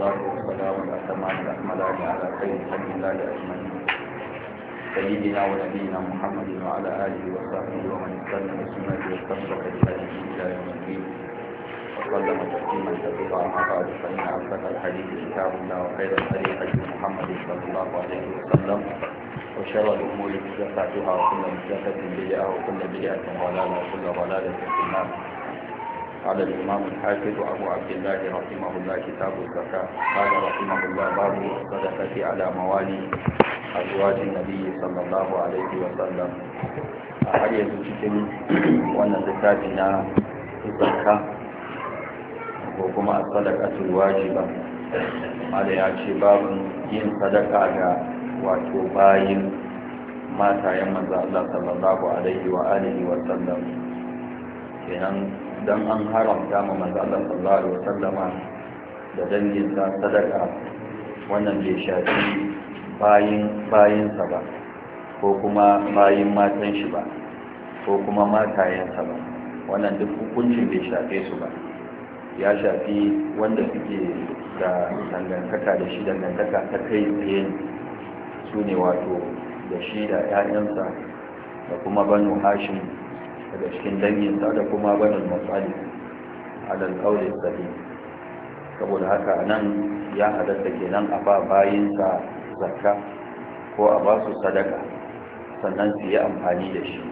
والصلاة والسلام الأتمان الأكملان على خير خلق الله أجمعين سيدنا ونبينا محمد وعلى آله وصحبه ومن استنى بسنته واستمسك بهديه إلى يوم الدين وسلم تسليما كثيرا. أما بعد فإن أصدق الحديث كتاب الله وخير الهدي هدي محمد صلى الله عليه وسلم وشر الأمور محدثاتها وكل محدثة بدعة وكل بدعة ضلالة وكل ضلالة في النار. قال الإمام الحافظ أبو عبد الله رحمه الله كتاب الزكاة قال رحمه الله باب الصدقة على موالي أزواج النبي صلى الله عليه وسلم. har yanzu cikin wannan littafi na zakka ko kuma sadaqatul wajiba mala ya ce babin yin sadaka ga wato bayin matayen manzo Allah sallallahu alaihi wa alihi wa sallam. Kenan dan an haramta ma manzo Allah sallallahu alaihi wa sallama da danginsa sadaka, wannan bai shafi bayinsa ba ko kuma bayin matan shi ba ko kuma matayensa ba, wannan duk hukuncin bai shafe su ba. Ya shafi wanda suke da dangantaka da shi, dangantaka ta kai tsaye su ne wato da shi da 'ya'yansa da kuma banu hashim daga cikin danginsa da kuma banu matsali alal kaulin sahi. saboda haka nan ya halatta kenan a ba bayinsa zakka ko a ba su sadaka sannan su yi amfani da shi.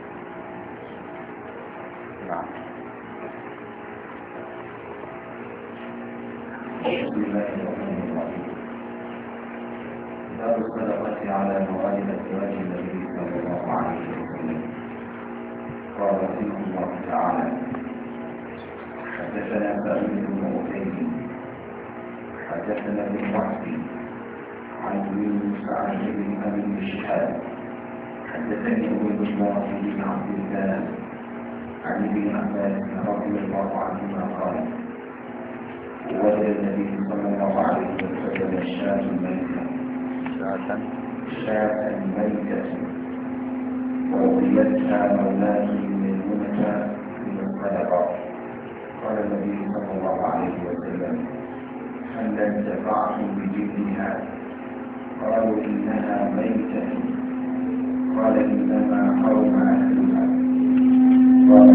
باب الصدقة على موالد أزواج النبي صلى الله عليه وسلم. قال رحمه الله تعالى: حدثنا سعيد بن عتيب حدثنا ابن وهب عن يونس عن ابن ابي شهاب حدثني عبيد الله بن عبد الله عن ابن عباس رضي الله عنهما قال: وجد النبي صلى الله عليه وسلم شاة ميتة وأعطيتها مولاة ميمونة من الصدقة. قال النبي صلى الله عليه وسلم: هل انتفعتم بجلدها؟ قالوا إنها ميتة. قال: إنما حرم أهلها. قال: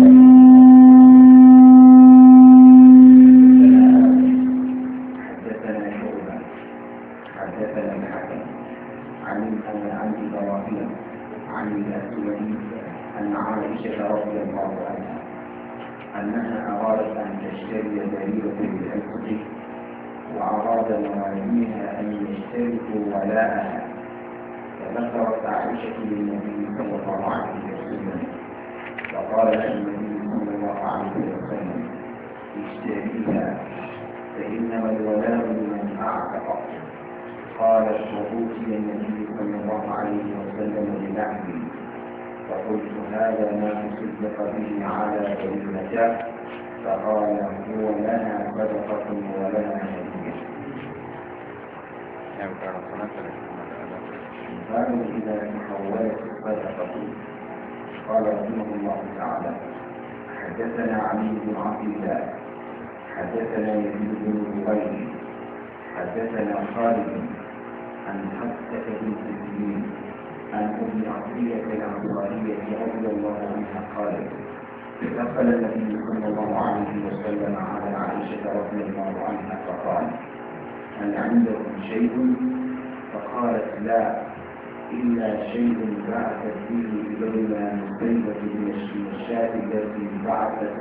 حدثنا شعبة حدثنا الحكم عن إبراهيم عن الأسود أن عائشة رضي الله عنها أنها أرادت أن تشتري بريرة بالعتق، وأراد مواليها أن يشتركوا ولاءها، فذكرت عائشة للنبي صلى الله عليه وسلم، فقال لها النبي صلى الله عليه وسلم: اشتريها فإنما الولاء لمن أعتق. قالت: وأوتي النبي صلى الله عليه وسلم بلحمي، فقلت: هذا ما تصدق به على بريرته؟ فقال: هو لنا صدقة ولنا هدية. قالوا: إذا تحولت الصدقة. قال رحمه الله تعالى: حدثنا علي بن عبد الله حدثنا يزيد بن زهير حدثنا خالد عن حفصة بنت سيرين عن ام عطية الأنصارية رضي الله عنها قالت: دخل النبي صلى الله عليه وسلم على عائشة رضي الله عنها فقال: هل عندكم شيء؟ فقالت: لا، إلا شيء بعثت به إلينا مصيبة من الشاة التي بعثت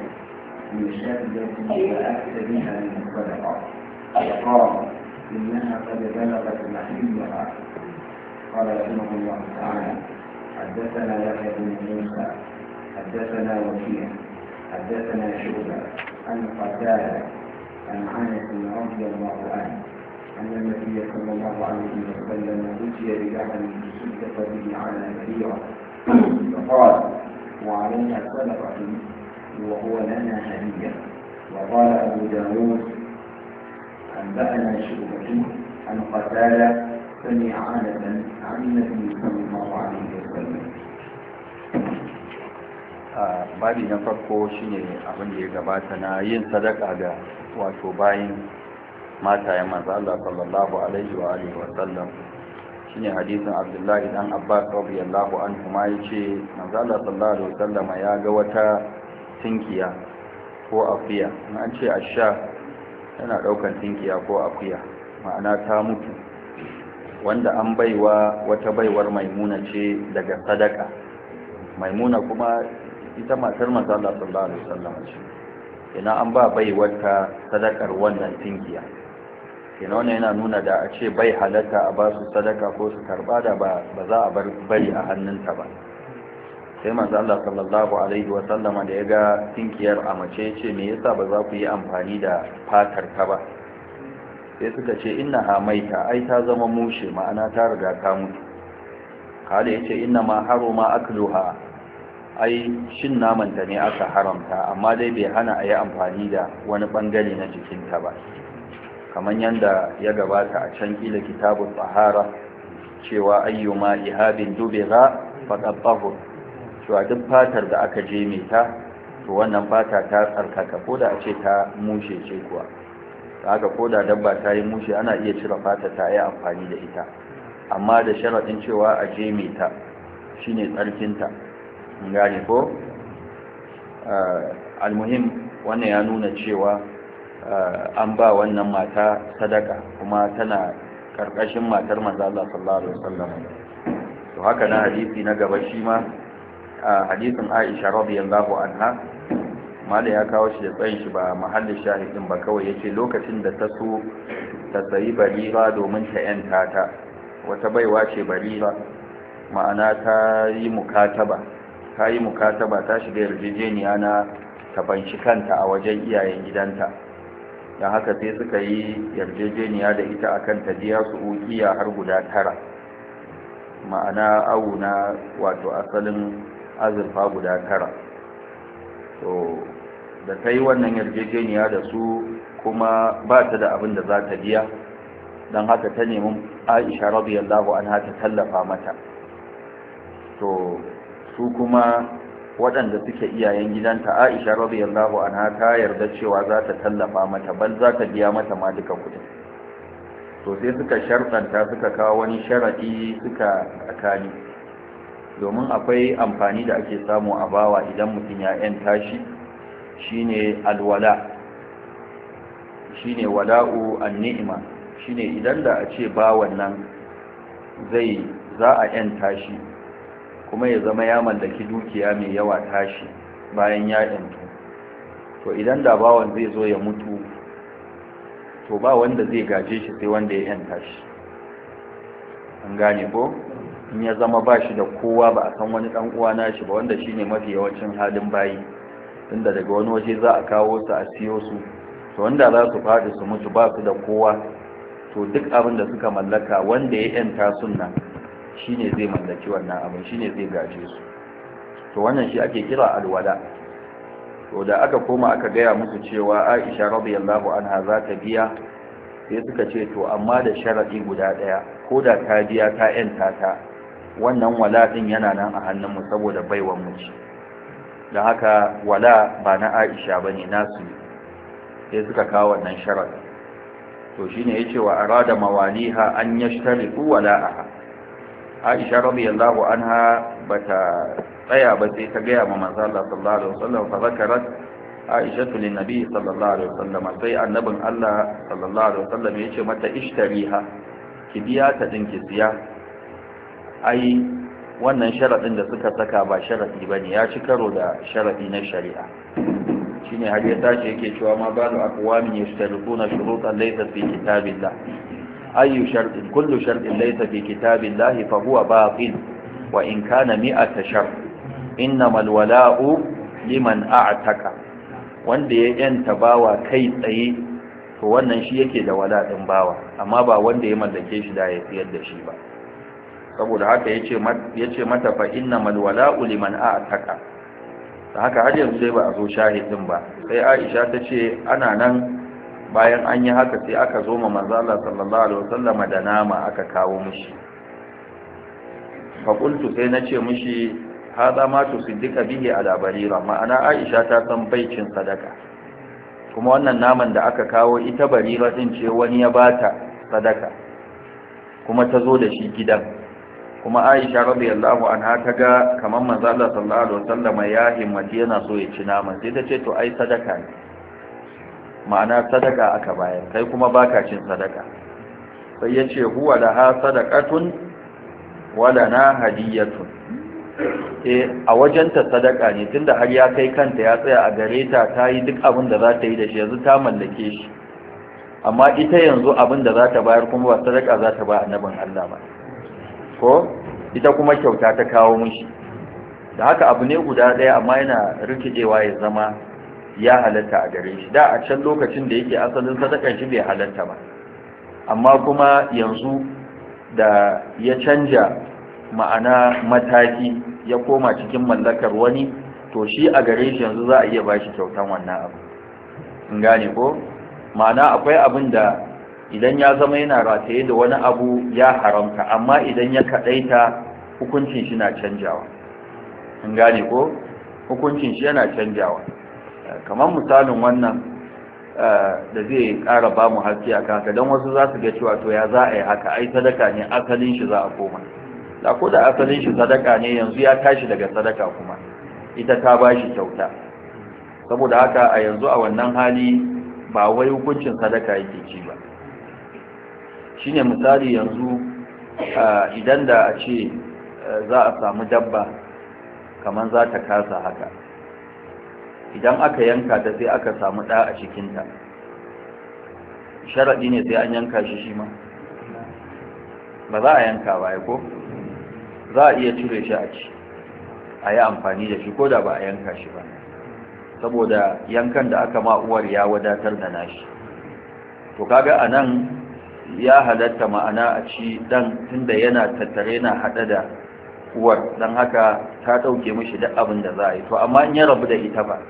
بها من الصدقة. فقال: إنها قد بلغت محلها. قال رحمه الله تعالى: حدثنا يحيى بن موسى حدثنا وكيع حدثنا شعبة عن قتادة عن انس رضي الله عنه ان النبي صلى الله عليه وسلم اتي بلحم تصدق به على بريرة، فقال: وعليها صدقة وهو لنا هدية. وقال أبو داود: أنبأنا شعبة عن قتادة سمع عنة عن النبي صلى الله عليه وسلم. babi na farko shine abin da ya gabata na yin sadaka ga wato bayin matayen manzo Allah sallallahu alaihi wa alihi wa sallam shine hadisin Abdullahi dan Abbas radiyallahu anhu ma yace manzo Allah sallallahu alaihi wa sallam ya ga wata tinkiya ko akuya an ce asha yana daukan tinkiya ko akuya ma'ana ta mutu wanda an baiwa wata baiwar Maimuna ce daga sadaka. Maimuna kuma ita matar manzo Allah sallallahu alaihi wa sallam ce ina an ba baiwar ta sadakar wannan tinkiya. Kenan wannan yana nuna da a ce bai halatta a ba su sadaka ko su karba da ba za a bari a hannunta ba. Sai manzo Allah sallallahu alaihi wa sallama da ya ga tinkiyar a mace ce me yasa ba za ku yi amfani da fatar ta ba? Sai suka ce innaha maita, ai ta zama mushe, ma'ana ta riga ta mutu. Kale yace inna ma haruma akluha, ai shin namanta ne aka haramta, amma dai bai hana a yi amfani da wani bangare na jikinta ba. Kamar yanda ya gabata a can kila kitabun tsahara cewa ayyuma ihabin dubira faqad tahur, cewa duk fatar da aka je mai ta to wannan fata ta tsarkaka ko da a ce ta mushe ce kuwa. Haka ko da dabba ta yi mushe ana iya cire fata ta yi amfani da ita, amma da sharaɗin cewa a je mai ta shine tsarkinta. Gane ko almuhim wannan ya nuna cewa an ba wannan mata sadaka kuma tana karkashin matar manzo Allah sallallahu alaihi wasallam. To haka na hadisi na gaba shi ma hadisin Aisha radiyallahu anha mala ya kawo shi da tsayin shi ba mahallin shahidin ba, kawai yace lokacin da ta so ta sayi barira domin ta yanta ta, wata baiwa ce barira, ma'ana ta yi mukataba ta shiga yarjejeniya na ta banshi kanta a wajen iyayen gidanta. don haka sai suka yi yarjejeniya da ita akan ta biya su ukiya har guda 9, ma'ana awu na wato asalin azurfa guda 9. to da ta yi wannan yarjejeniya da su kuma ba ta da abin da za ta biya, don haka ta nemi Aisha radiyallahu anha ta tallafa mata. to su kuma waɗanda suke iyayen gidanta, Aisha radiyallahu anha ta yarda cewa za ta tallafa mata, bal za ta biya mata ma duka kudin. to sai suka sharɗanta, suka kawo wani sharaɗi suka tsakani, domin akwai amfani da ake samu a bawa idan mutum ya yanta shi, shine alwala, shine wala'u an-ni'ma, shine idan da a ce bawan nan za a yanta shi kuma ya zama ya mallaki dukiya mai yawa tashi bayan ya yantu, to idan da bawan zai zo ya mutu to ba wanda zai gaje shi sai wanda ya yanta shi. an gane ko? in ya zama ba shi da kowa, ba a san wani dan uwa nashi ba, wanda shine mafi yawancin halin bayi, inda daga wani waje za a kawo su a siyo su, to wanda za su faɗi su mutu ba su da kowa, to duk abin da suka mallaka wanda ya yanta sunna shine zai mallaki wannan abin, shine zai gaje su. to wannan shi ake kira alwala. to da aka koma aka gaya musu cewa Aisha radiyallahu anha za ta biya, sai suka ce to amma da sharadi guda daya, ko da ta biya ta yanta ta, wannan wala din yana nan a hannunmu saboda baiwan mu ce, don haka wala ba na Aisha bane, nasu. sai suka kawo wannan sharadi. to shine yace wa arada mawaliha an yashtariqu wala'aha. Aisha radiyallahu anha bata tsaya ba, sai ta gaya ma manzo Allah sallallahu alaihi wasallam, fa zakarat Aisha lin nabi sallallahu alaihi wasallam, sai annabin Allah sallallahu alaihi wasallam yace mata ishtariha, ki biya ta din ki siya. ai wannan sharadin da suka saka ba sharadi bane, ya ci karo da sharadi na shari'a. shine har ya tashi yake cewa ma balu aqwamin yashtarikuna shurutan laysa fi kitabillah, أي شرط كل شرط ليس في كتاب الله فهو باطل وإن كان 100 شرط إنما الولاء لمن أعتق. wanda ya yanta bawa kai tsaye to wannan shi yake da wala din bawa, amma ba wanda ya mallake shi da ya siyar da shi ba. saboda haka yace mata fa innamal wala'u liman a'taqa. da haka har yanzu dai ba a zo shahidin ba, sai Aisha ta ce ana nan bayan an yi haka sai aka zo ma manzo Allah sallallahu alaihi wasallam da nama aka kawo mishi. fa qultu sai nace mishi hada ma tusiddika bihi ala barira, ma'ana Aisha ta san baicin sadaka, kuma wannan naman da aka kawo ita Barira din ce wani ya bata sadaka kuma ta zo da shi gidan, kuma Aisha radiyallahu anha ta ga kamar manzo Allah sallallahu alaihi wasallam ya himmati yana so ya ci naman, sai ta ce to ai sadaka ne, ma'ana sadaka aka bayar kai kuma baka cin sadaka. Sai ya ce huwa laha sadaqatun wa lana hadiyatun, a wajenta sadaka ne tunda har ya kai kanta ya tsaya a gare ta, ta yi duk abin da za ta yi da shi, yanzu ta mallake shi, amma ita yanzu abin da za ta bayar kuma ba sadaka za ta ba annabin Allah ba, ko ita kuma kyauta ta kawo mishi. Da haka abu ne guda ɗaya amma yana rikidewa ya zama ya halatta a gare shi. Da a can lokacin da yake asalin sadakan shi bai halatta ba, amma kuma yanzu da ya canja ma'ana mataki ya koma cikin mallakar wani, to shi a gare shi yanzu za a iya ba shi kyautan wannan abu. In gane ko? Ma'ana akwai abin da idan ya zama yana rataye da wani abu ya haramta, amma idan ya kaɗaita hukuncin shi na canjawa. In gane ko? Hukuncin shi yana canjawa. Kamar misalin wannan da zai ƙara ba mu haske a haka, don wasu za su ga cewa to ya za a yi haka, ai sadaka ne asalin shi za a koma. Da ko da asalin shi sadaka ne yanzu ya tashi daga sadaka kuma ita ta ba shi kyauta, saboda haka a yanzu a wannan hali ba wai hukuncin sadaka yake ci ba. Shine misali yanzu idan da a ce za a samu dabba kamar za ta kasa haka, idan aka yanka ta sai aka samu ɗa a cikinta, sharaɗi ne sai an yanka shi ma? Ba za a yanka ba ko? Za a iya cire shi a ci, a yi amfani da shi ko da ba a yanka shi ba, saboda yankan da aka ma'uwar ya wadatar da nashi. To kaga a nan ya halatta ma'ana a ci ɗan tunda yana tattare na haɗe da uwar, don haka ta ɗauke mishi duk abin da za a yi. To amma in ya rabu da ita ba,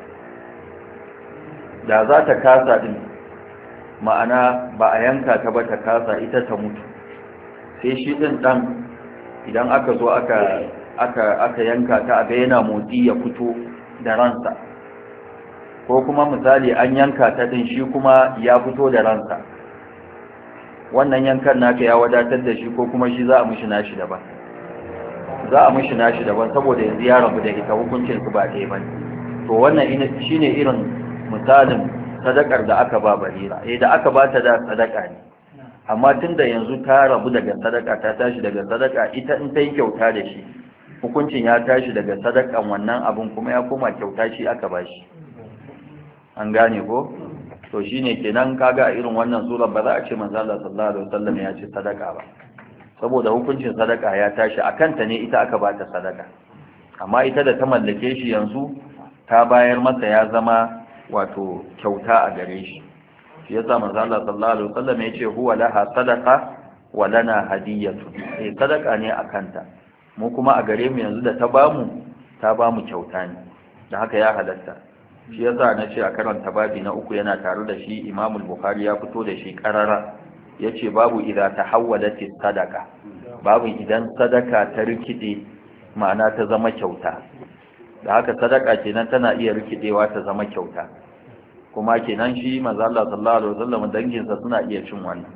da za ta kasa ɗin, ma'ana ba a yanka ta ba ta kasa ita ta mutu, sai shi ɗin ɗan idan aka zo aka yanka ta aga yana motsi ya fito da ransa, ko kuma misali an yanka ta din shi kuma ya fito da ransa, wannan yankan naka ya wadatar da shi ko kuma shi za a mishi nashi daban? Za a mishi nashi daban, saboda yanzu ya rabu da ita, hukuncin su ba ɗaya bane. To wannan shine irin misalin sadakar da aka ba Barira, da aka ba ta da sadaka ne, amma tunda yanzu ta rabu daga sadaka, ta tashi daga sadaka, ita in ta yi kyauta da shi hukuncin ya tashi daga sadakan wannan abin kuma ya koma kyauta shi aka ba shi. An gane ko? To shine kenan kaga a irin wannan sura ba za a ce manzo Allah sallallahu alaihi wasallam ya ce sadaka ba, saboda hukuncin sadaka ya tashi akan ta ne, ita aka ba ta sadaka, amma ita da ta mallake shi yanzu ta bayar masa ya zama wato kyauta a gare shi. Shi yasa manzo Allah sallallahu alaihi wasallam ya ce huwa laha sadaqa wa lana hadiyatu, sadaka ne akanta, mu kuma a gare mu yanzu da ta bamu kyauta ne, da haka ya halatta. Shi yasa na ce a karanta babi na uku yana tare da shi Imam Bukhari ya fito da shi karara, yace babu idza tahawwalat sadaqa, babu idan sadaka ta rikide ma'ana ta zama kyauta. Da haka sadaka kenan tana iya rikidewa ta zama kyauta, kuma kenan shi manzo Allah sallallahu alaihi wasallam danginsa suna iya cin wannan.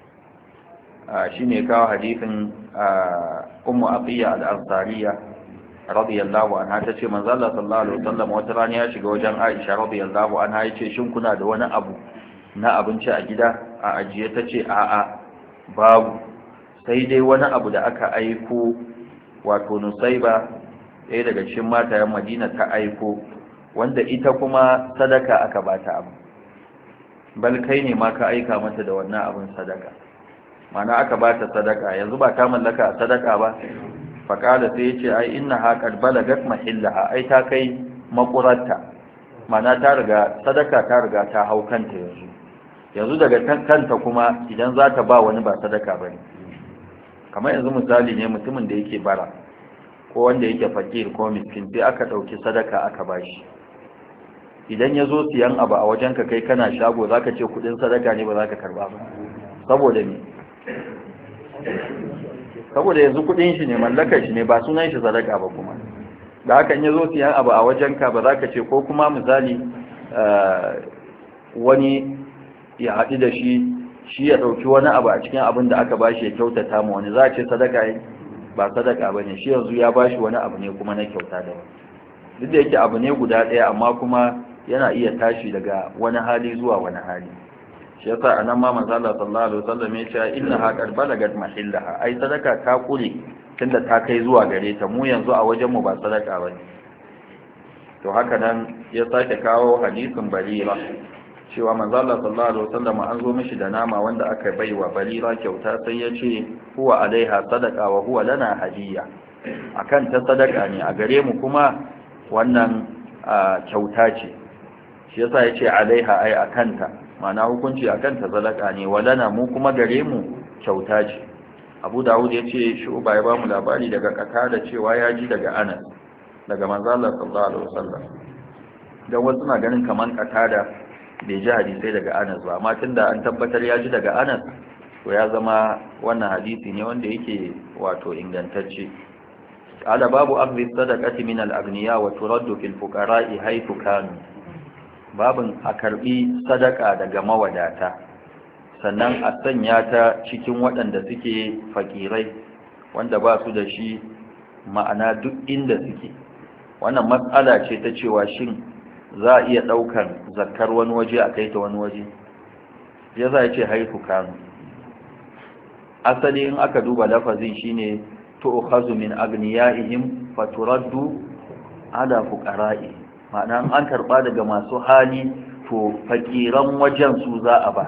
Shine kawo hadisin Ummu Abiya al-Ansariya radiyallahu anha, tace manzo Allah sallallahu alaihi wasallam wata rana ya shiga wajen Aisha radiyallahu anha, yace shin kuna da wani abu na abinci a gida a ajiye? Tace a'a babu, sai dai wani abu da aka aiko, wato Nusaiba ɗaya daga cikin matayen Madina ta aiko, wanda ita kuma sadaka aka bata abu, bal kai ne ma ka aika mata da wannan abin sadaka, mana aka bata sadaka, yanzu ba ta mallaka sadaka ba. Faƙala sai ya ce ai inna haƙar balagat mahillaha, ai ta kai makurarta, mana ta riga sadaka ta riga ta hau kanta yanzu daga kanta kuma idan za ta ba wani ba sadaka ba ne. Kamar yanzu misali ne mutumin da yake bara ko wanda yake fakir ko miskin, sai aka ɗauki sadaka aka bashi, idan ya zo siyan abu a wajenka kai kana shago, za ka ce kudin sadaka ne ba za ka karba ba, saboda me? Saboda yanzu kudin shi ne, mallakar shi ne, ba sunan shi sadaka ba. Kuma da haka in ya zo siyan abu a wajenka ba za ka ce, ko kuma misali wani ya haɗu da shi ya ɗauki wani abu a cikin abin da aka bashi ya kyautata ma wani, za a ce sadaka yi? Ba sadaka ba ne, shi yanzu ya bashi wani abu ne kuma na kyauta da wani, duk da yake abu ne guda ɗaya amma kuma yana iya tashi daga wani hali zuwa wani hali. Shi yasa anan ma manzo Allah sallallahu alaihi wasallam ya ce innaha qad balagat mahillaha, ai sadaka ta kure tunda ta kai zuwa gare ta, mu yanzu a wajen mu ba sadaka bane. To haka nan ya sake kawo hadisin Barira cewa manzo Allah sallallahu alaihi wasallam an zo mishi da nama wanda aka baiwa Barira kyauta, sai ya ce huwa alaiha sadaqa wa huwa lana hadiya, akan ta sadaka ne, a gare mu kuma wannan kyauta ce. Shi yasa yace alaiha ai akanta, ma'ana hukunci akanta sadaka ne, walana mu kuma gare mu kyauta ce. Abu Dawud yace Shu'ba ya ba mu labari daga Qatada cewa ya ji daga Anas daga manzo Allah sallallahu alaihi wasallam. Dan wasu na ganin kaman Qatada bai ji hadisi daga Anas ba, amma tunda an tabbatar ya ji daga Anas to ya zama wannan hadisi ne wanda yake wato ingantacce. Ala babu akhdhi sadaqati min al-aghniya wa turaddu fil fuqara'i haythu kanu, babin a karbi sadaka daga mawadata sannan a sanya ta cikin waɗanda suke fakirai wanda ba su da shi, ma'ana duk inda suke. Wannan matsala ce ta cewa shin za a iya ɗaukar zakar wani waje a kai ta wani waje, ya za a ce haifu kanu. Asali in aka duba lafazin shine tu'khazu min agniyaihim faturaddu ala fuqara'i, ma'ana an karba daga masu hali to fakiran wajen su za a ba.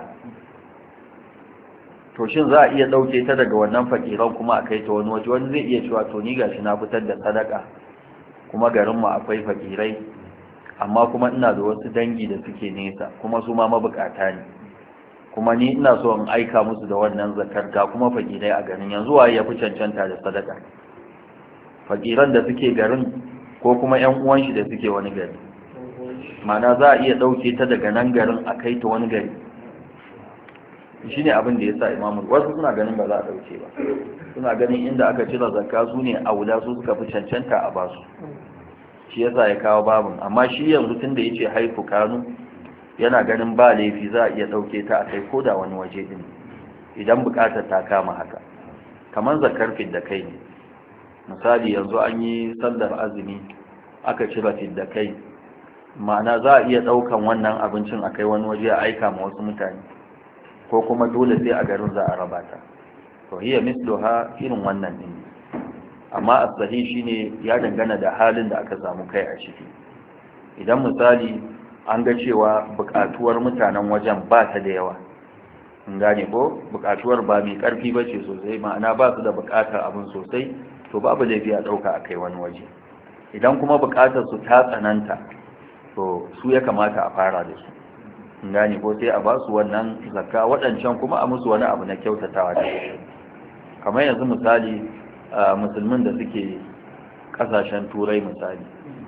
To shin za a iya dauke ta daga wannan fakiran kuma a kai ta wani waje? Wani zai iya cewa to ni gashi na fitar da sadaka kuma garin mu akwai fakirai, amma kuma ina da wasu dangi da suke nesa kuma su ma mabukata ne, kuma ni ina so in aika musu da wannan zakar, ga kuma fakirai a garin, yanzu waye ya fi cancanta da sadaka, fakiran da suke garin ko kuma ƴan uwan shi da suke wani gari? Ma'ana za a iya dauke ta daga nan garin a kai ta wani gari. Shine abin da yasa imamu wasu suna ganin ba za a dauke ba, suna ganin inda aka cire zakka su ne aula, su suka fi cancanta a basu. Shi yasa ya kawo babun, amma shi yanzu tunda yace haifu kanu yana ganin ba laifi za a iya dauke ta a kai koda wani waje din idan bukatar ta kama haka. Kamar zakar fidda kai ne, misali yanzu an yi sallar azumi aka cire fidda kai, ma'ana za a iya daukan wannan abincin a kai wani waje a aika ma wasu mutane, ko kuma dole sai a garin za a raba ta. To hiya misluha irin wannan din, amma as-sahih shine ya dangana da halin da aka samu kai a ciki. Idan misali an ga cewa bukatuwar mutanen wajen ba ta da yawa, in gane ko bukatuwar ba mai karfi ba ce sosai, ma'ana ba su da bukatar abin sosai, to babu laifi a dauka a kai wani waje. Idan kuma bukatar su ta tsananta to su ya kamata a fara da su, in gane ko sai a ba su wannan zakka, waɗancan kuma a musu wani abu na kyautatawa da su. Kamar yanzu misali musulmin da suke kasashen turai misali,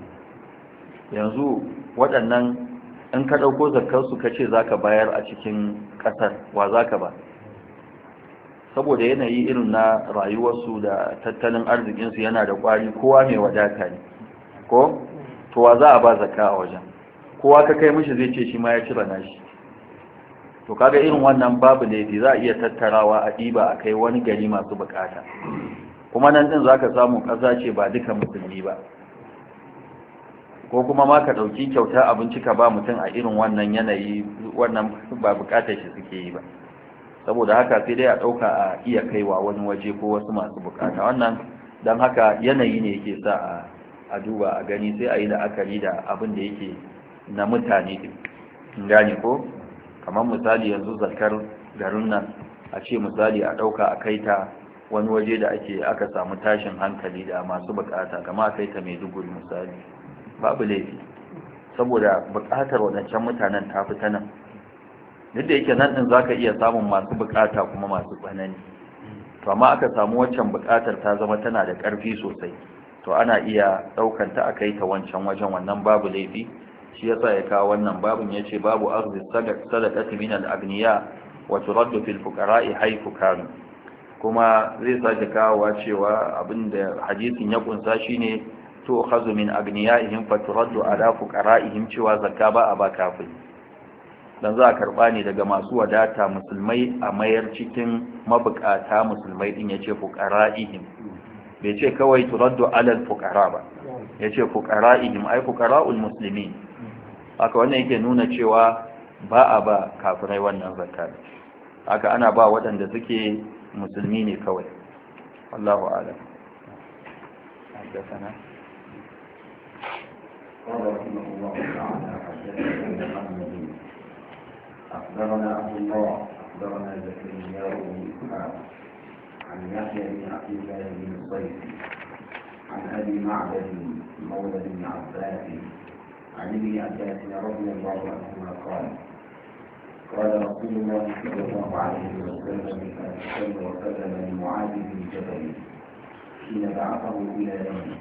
yanzu waɗannan in ka ɗauko zakkarsu ka ce za ka bayar a cikin ƙasar, wa za ka ba? Saboda yanayi irin na rayuwarsu da tattalin arzikinsu yana da ƙwari, kowa mai wadata ne ko? To wa za a ba zakka a wajen? Kowa ka kai mishi zai ce shi ma ya cire nashi. To kaga irin wannan babu laifi, za a iya tattarawa a ɗiba a kai wani gari masu bukata, kuma nan din za ka samu ƙasa ce ba duka musulmi ba, ko kuma ma ka ɗauki kyauta abinci ka ba mutum a irin wannan yanayi, wannan ba bukatar shi suke yi ba. Saboda haka sai dai a ɗauka a iya kaiwa wani waje ko wasu masu bukata. Wannan don haka yanayi ne yake sa a duba a gani, sai a yi la'akari da abin da yake na mutane din, gane ko? Kamar misali yanzu zakar garin nan a ce misali a ɗauka a kai ta wani waje da aka samu tashin hankali da masu bukata, kama a kai ta Maiduguri misali, babu laifi, saboda bukatar wadancan mutanen ta fi ta nan. Duk da yake nan din za ka iya samun masu bukata kuma masu tsanani, to amma aka samu waccan bukatar ta zama tana da ƙarfi sosai, to ana iya ɗaukanta a kai ta wancan wajen, wannan babu laifi. Shi yasa ya kawo wannan babun, yace babu akhdhi sadaqati min al-aghniya wa turaddu fil fuqara'i haythu kanu. Kuma zai sake kawowa cewa abinda hadisin ya kunsa shine to khazu min aghniyaihim fa turaddu ala fuqara'ihim, cewa zakka ba a ba kafiri. dan za a karba ne daga masu wadata musulmai a mayar cikin mabukata musulmai din yace fuqara'ihim bai ce kawai turaddu alal fuqara ba yace fuqara'ihim ai fuqara'ul muslimin haka wannan yake nuna cewa ba a ba kafirai wannan zakka haka ana ba waɗanda suke musulmi ne kawai wallahu a'lam حدثنا قال رحمه الله تعالى حدثنا محمد أخبرنا عبد الله أخبرنا زكريا بن إسحاق عن يحيى بن عبد الله بن الصيف عن أبي معبد مولى بن عباس عن ابن عباس رضي الله عنهما قال قال رسول الله صلى الله عليه وسلم لمعاذ بن جبل حين بعثه إلى يمن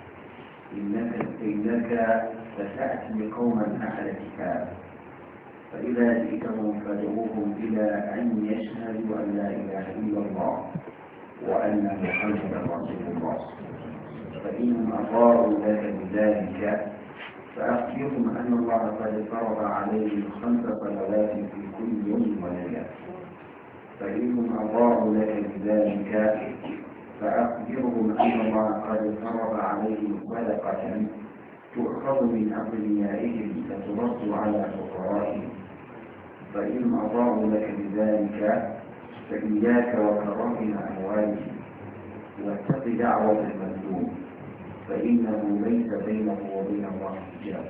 إنك ستأتي قوما أهل كتاب فإذا جئتهم فادعوهم إلى أن يشهدوا أن لا إله إلا الله وأن محمدا رسول الله فإنهم أطاعوا لك بذلك فأخبرهم أن الله قد فرض عليهم 5 صلوات في كل يوم وليلة فإنهم أطاعوا لك بذلك فأخبرهم أن الله قد فرض عليهم صدقة تؤخذ من أغنيائهم فترد على فقرائهم فإن أطاعوا لك بذلك فإياك وكرائم أموالهم واتق دعوة المظلوم فإنه ليس بينه وبين الله حجاب.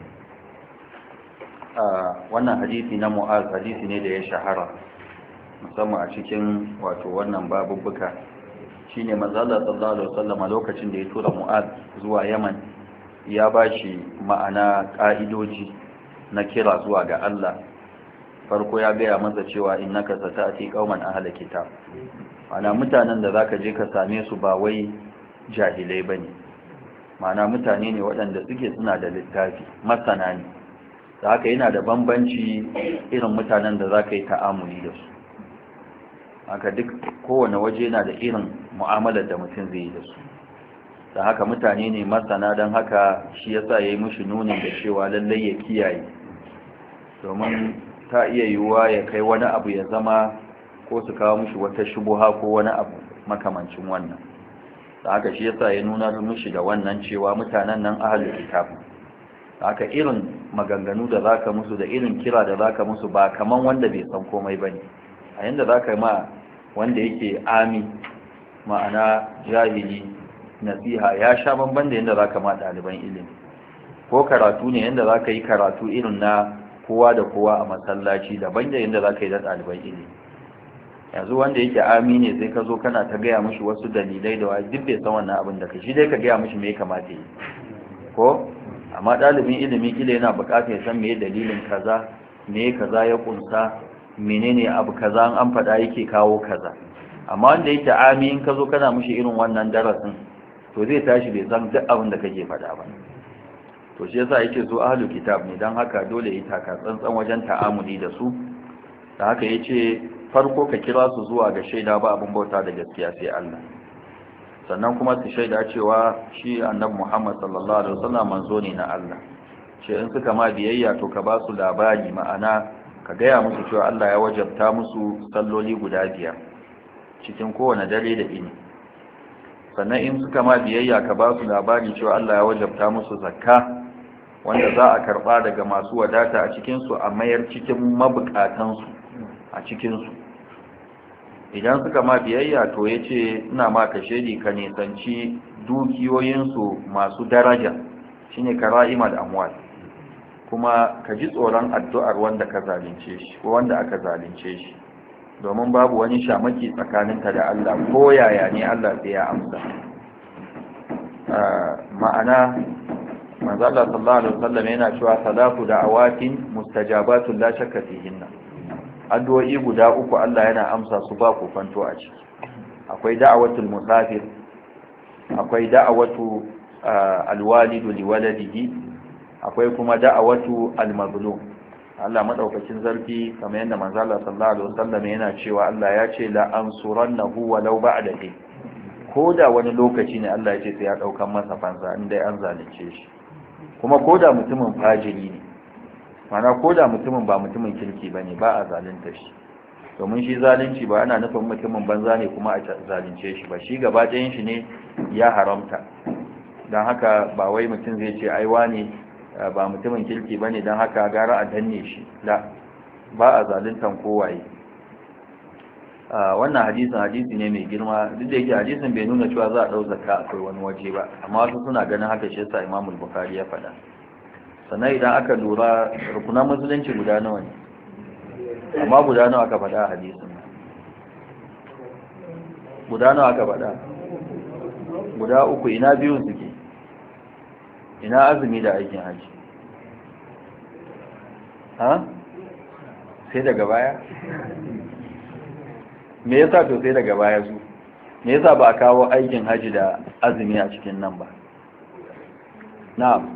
wannan hadisi na Mu'az hadisi ne da ya shahara musamman a cikin wato wannan babubbuka shine manzo Allah sallallahu alaihi wasallam lokacin da ya tura Mu'az zuwa Yaman ya bashi ma'ana ka'idoji na kira zuwa ga Allah farko ya gaya masa cewa innaka satati qauman ahla kitab ana mutanen da zaka je ka same su ba wai jahilai bane ma'ana mutane ne waɗanda suke suna da littafi masana ne da haka yana da bambanci irin mutanen da zaka yi ta'amuli da su haka duk kowane waje yana da irin mu'amalar da mutum zai yi da su da haka mutane ne masana don haka shi yasa yayi mushi nunin da cewa lallai ya kiyaye domin ta iya yiwuwa ya kai wani abu ya zama ko su kawo mushi wata shubuha ko wani abu makamancin wannan da haka shi yasa ya nuna mushi da wannan cewa mutanen nan ahlul kitab da haka irin maganganu da zaka musu da irin kira da zaka musu ba kaman wanda bai san komai bane a yanda zaka ma wanda yake ami ma'ana jahili nasiha ya sha bamban da yanda zaka ma ɗaliban ilimi ko karatu ne yanda zaka yi karatu irin na kowa da kowa a masallaci daban da yanda zaka yi da ɗaliban ilimi yanzu wanda yake ami ne sai ka zo kana ta gaya mishi wasu dalilai da wani duk bai san wannan abin da ka shi dai ka gaya mishi me ya kamata yi ko amma ɗalibin ilimi kila yana buƙatar ya san me dalilin kaza me kaza ya kunsa menene abu kaza an faɗa yake kawo kaza amma wanda yake ami in ka zo kana mishi irin wannan darasin to zai tashi bai san duk abin da kake faɗa ba to shi yasa yake so ahlul kitab ne dan haka dole yi taka tsantsan wajen ta'amuli da su da haka yace farko ka kira su zuwa ga shaida ba abin bauta da gaskiya sai Allah sannan kuma su shaida cewa shi annabi Muhammad sallallahu alaihi wasallam manzo ne na Allah ce in suka ma biyayya to ka ba su labari ma'ana ka gaya musu cewa Allah ya wajabta musu salloli guda 5 cikin kowane dare da ini sannan in suka ma biyayya ka ba su labari cewa Allah ya wajabta musu zakka wanda za a karba daga masu wadata a cikin su a mayar cikin mabukatan su a cikin su idan suka ma biyayya to yace ina ma ka shedi ka nisanci dukiyoyin su masu daraja shine kara'imal amwal kuma ka ji tsoron addu'ar wanda ka zalunce shi ko wanda aka zalunce shi domin babu wani shamaki tsakaninka da Allah ko yaya ne Allah sai ya amsa ma'ana manzo Allah sallallahu alaihi wasallam yana cewa salatu da'awatin mustajabatun la shakka fihinna addu'o'i guda 3 Allah yana amsa su ba kofanto a ciki akwai da'awatul musafir akwai da'awatu alwalidu liwaladihi akwai kuma da'awatu almazlum Allah madaukakin zarfi kamar yadda manzo Allah sallallahu alaihi wasallam yana cewa Allah ya ce la ansurannahu walau ba'da hin koda wani lokaci ne Allah ya ce sai ya daukan masa fansa inda an zalunce shi kuma koda mutumin fajiri ne mana ko da mutumin ba mutumin kirki bane ba a zalunta shi, domin shi zalunci ba ana nufin mutumin banza ne kuma a zalunce shi ba, shi gaba ɗayan shi ne ya haramta. don haka ba wai mutum zai ce aiwa ne ba mutumin kirki bane don haka gara a danne shi, la ba a zaluntan kowaye. wannan hadisi ne mai girma, duk da yake hadisin bai nuna cewa za a ɗau zakka akwai wani waje ba, amma wasu suna ganin haka shi yasa Imam Bukhari ya faɗa. sannan idan aka lura rukunan musulunci guda nawa ne, amma guda nawa aka faɗa a hadisin? guda nawa aka faɗa? guda uku. Ina biyun suke? ina azumi da aikin haji? ha? sai daga baya? me yasa to sai daga baya su? me yasa ba a kawo aikin haji da azumi a cikin nan ba? na'am,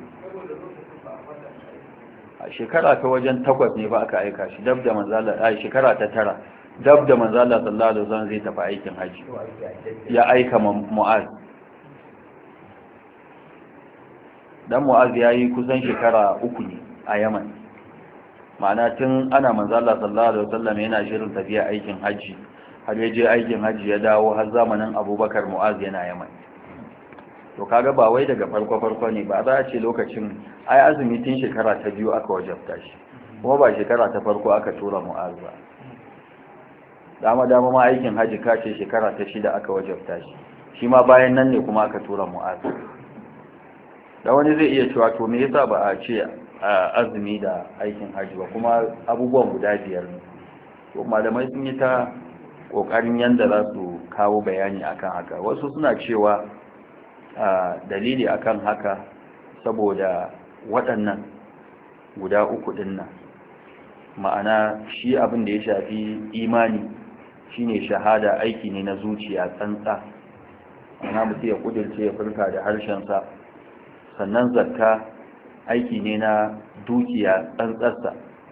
a shekara ta wajen 8 ne ba aka aika shi, dab da manzala a shekara ta 9 dab da manzala sallallahu alaihi wasallam zai tafi aikin haji ya aika Mu'az. dan Mu'az yayi kusan shekara 3 ne a Yaman, ma'ana tun ana manzala sallallahu alaihi wasallam yana shirin tafiya aikin haji har ya je aikin haji ya dawo har zamanin Abubakar Mu'az yana Yaman. to kaga ba wai daga farko ne ba, za a ce lokacin ai azumi tun shekara ta 2 aka wajabta shi, kuma ba shekara ta farko aka tura Mu'az ba. dama ma aikin haji ka ce shekara ta 6 aka wajabta shi, shi ma bayan nan ne kuma aka tura Mu'az. da wani zai iya cewa to me yasa ba a ce azumi da aikin haji ba, kuma abubuwan guda 5 ne. to malamai sun yi ta kokarin yanda za su kawo bayani akan haka. wasu suna cewa dalili akan haka saboda waɗannan guda 3 ɗin nan, ma'ana shi abin da ya shafi imani shine shahada, aiki ne na zuciya tsantsa, ana mutum ya kudirce ya furta da harshensa. sannan zakka aiki ne na dukiya tsantsarsa,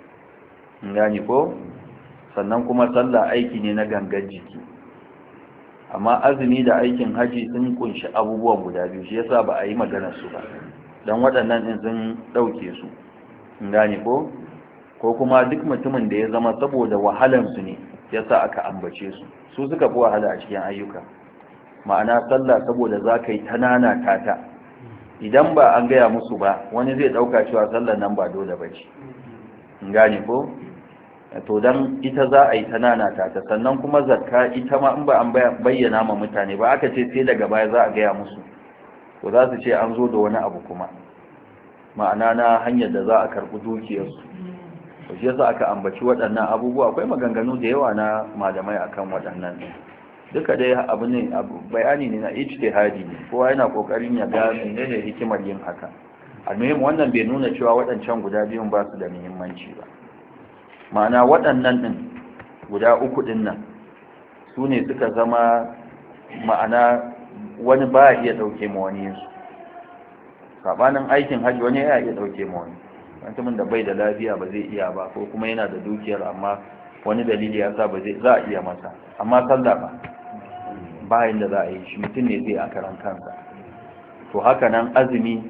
gani ko? sannan kuma sallah aiki ne na gangan jiki. amma azumi da aikin haji sun kunshi abubuwan guda biyu, shi yasa ba a yi maganar su ba, don waɗannan din sun ɗauke su, gani ko? ko kuma duk mutumin da ya zama saboda wahalansu ne yasa aka ambace su, su suka fi wahala a cikin ayyuka. ma'ana sallah saboda za ka yi ta nanata ta, idan ba an gaya musu ba wani zai ɗauka cewa sallar nan ba dole ba ce, gane ko? to don ita za a yi ta nanata ta. sannan kuma zakka ita ma in ba an bayyana ma mutane ba, aka ce sai daga baya za a gaya musu, to za su ce an zo da wani abu kuma, ma'ana na hanyar da za a karɓi dukiyarsu. to shi yasa aka ambaci waɗannan abubuwa. akwai maganganu da yawa na malamai akan waɗannan, duka dai abu ne, bayani ne na ijtihadi ne, kowa yana kokarin ya ga menene hikimar yin haka. almuhim wannan bai nuna cewa waɗancan guda biyun ba su da muhimmanci ba, ma'ana waɗannan ɗin guda 3 ɗin nan su ne suka zama, ma'ana wani ba ya iya ɗauke ma wani yinsu. saɓanin aikin hajji wani ya iya ɗauke ma wani, mutumin da bai da lafiya ba zai iya ba, ko kuma yana da dukiyar amma wani dalili ya sa za a iya masa. amma sallah ba bayan da za a yi shi, mutum ne zai a karan kansa. to haka nan azumi,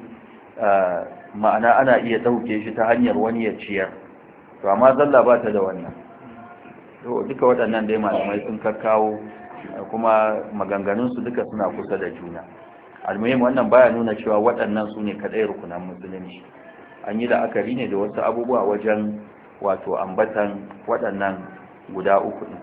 ma'ana ana iya ɗauke shi ta hanyar wani ya ciyar, to amma sallah ba ta da wannan. to duka waɗannan dai malamai sun kakkawo, kuma maganganunsu duka suna kusa da juna. almuhim wannan baya nuna cewa waɗannan su ne kaɗai rukunan musulunci. an yi la'akari ne da wasu abubuwa wajen wato ambatan waɗannan guda 3 ɗin.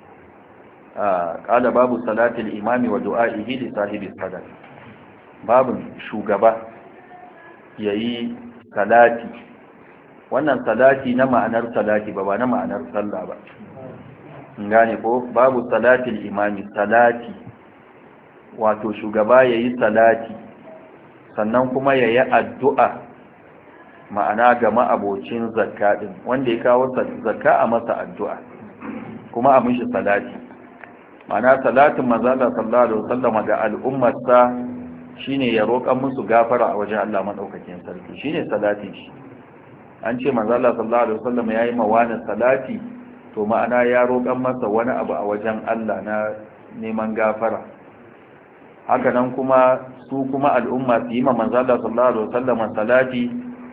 ƙala babu salatul imami wa du'a'ihi li sahibi sadaq. babun shugaba yayi salati, wannan salati na ma'anar salati ba na ma'anar sallah ba, gane ko? babu salatul imami, salati wato shugaba yayi salati, sannan kuma yayi addu'a, ma'ana ga ma'abocin zakka din, wanda ya kawo zakka a masa addu'a kuma a mishi salati. ma'ana salatin manzala sallallahu alaihi wasallam ga al'ummarsa shine ya roƙan musu gafara a wajen Allah madaukakin sarki, shine salati shi. an ce manzala sallallahu alaihi wasallam yayi mawana salati, to ma'ana ya roƙan masa wani abu a wajen Allah na neman gafara. haka nan kuma su kuma al'umma su yi ma manzala sallallahu alaihi wasallam salati,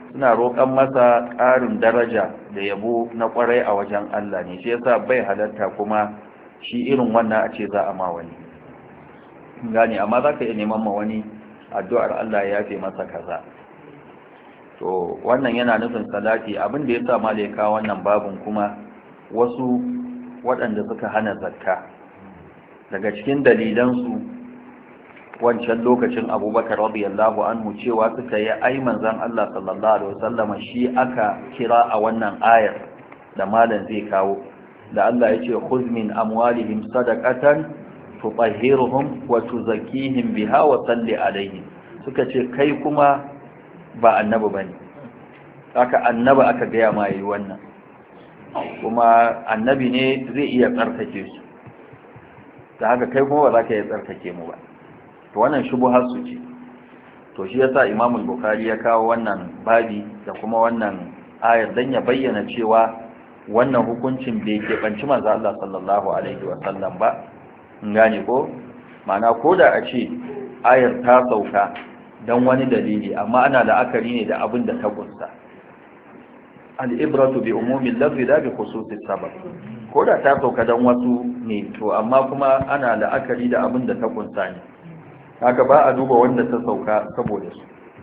suna roƙon masa ƙarin daraja da yabo na ƙwarai a wajen Allah ne, shi yasa bai halatta kuma shi irin wannan a ce za a ma wani gane, amma za ka iya neman ma wani addu'ar Allah ya yafe masa kaza. To wannan yana nufin salati. Abin da ya sa malaika wannan babun kuma wasu waɗanda suka hana zakka, daga cikin dalilansu wancan lokacin Abubakar radiyallahu anhu cewa suka yi ai manzon Allah sallallahu alaihi wasallam shi aka kira a wannan ayar da malam zai kawo, da Allah ya ce khudh min amwalihim sadaqatan tutahhiruhum wa tuzakkihim biha wa salli alaihim. Suka ce kai kuma ba annabi bane, haka annabi aka gaya ma yi wannan, kuma annabi ne zai iya tsarkake su, da haka kai kuma ba za ka iya tsarkake mu ba. To wannan shubuhar su ce. To shi yasa Imam al-Bukhari ya kawo wannan babi da kuma wannan ayar dan ya bayyana cewa wannan hukuncin bai keɓanci manzo Allah sallallahu alaihi wa sallam ba. Gane ko? Ma'ana ko da a ce ayar ta sauka dan wani dalili, amma ana la'akari ne da abin da ta kunsa. Al-ibratu bi umumi al-lafzi la bi khususi sabab. Ko da ta sauka dan wasu ne, to amma kuma ana la'akari da abin da ta kunsa ne. Haka ba a duba wanda ta sauka saboda su.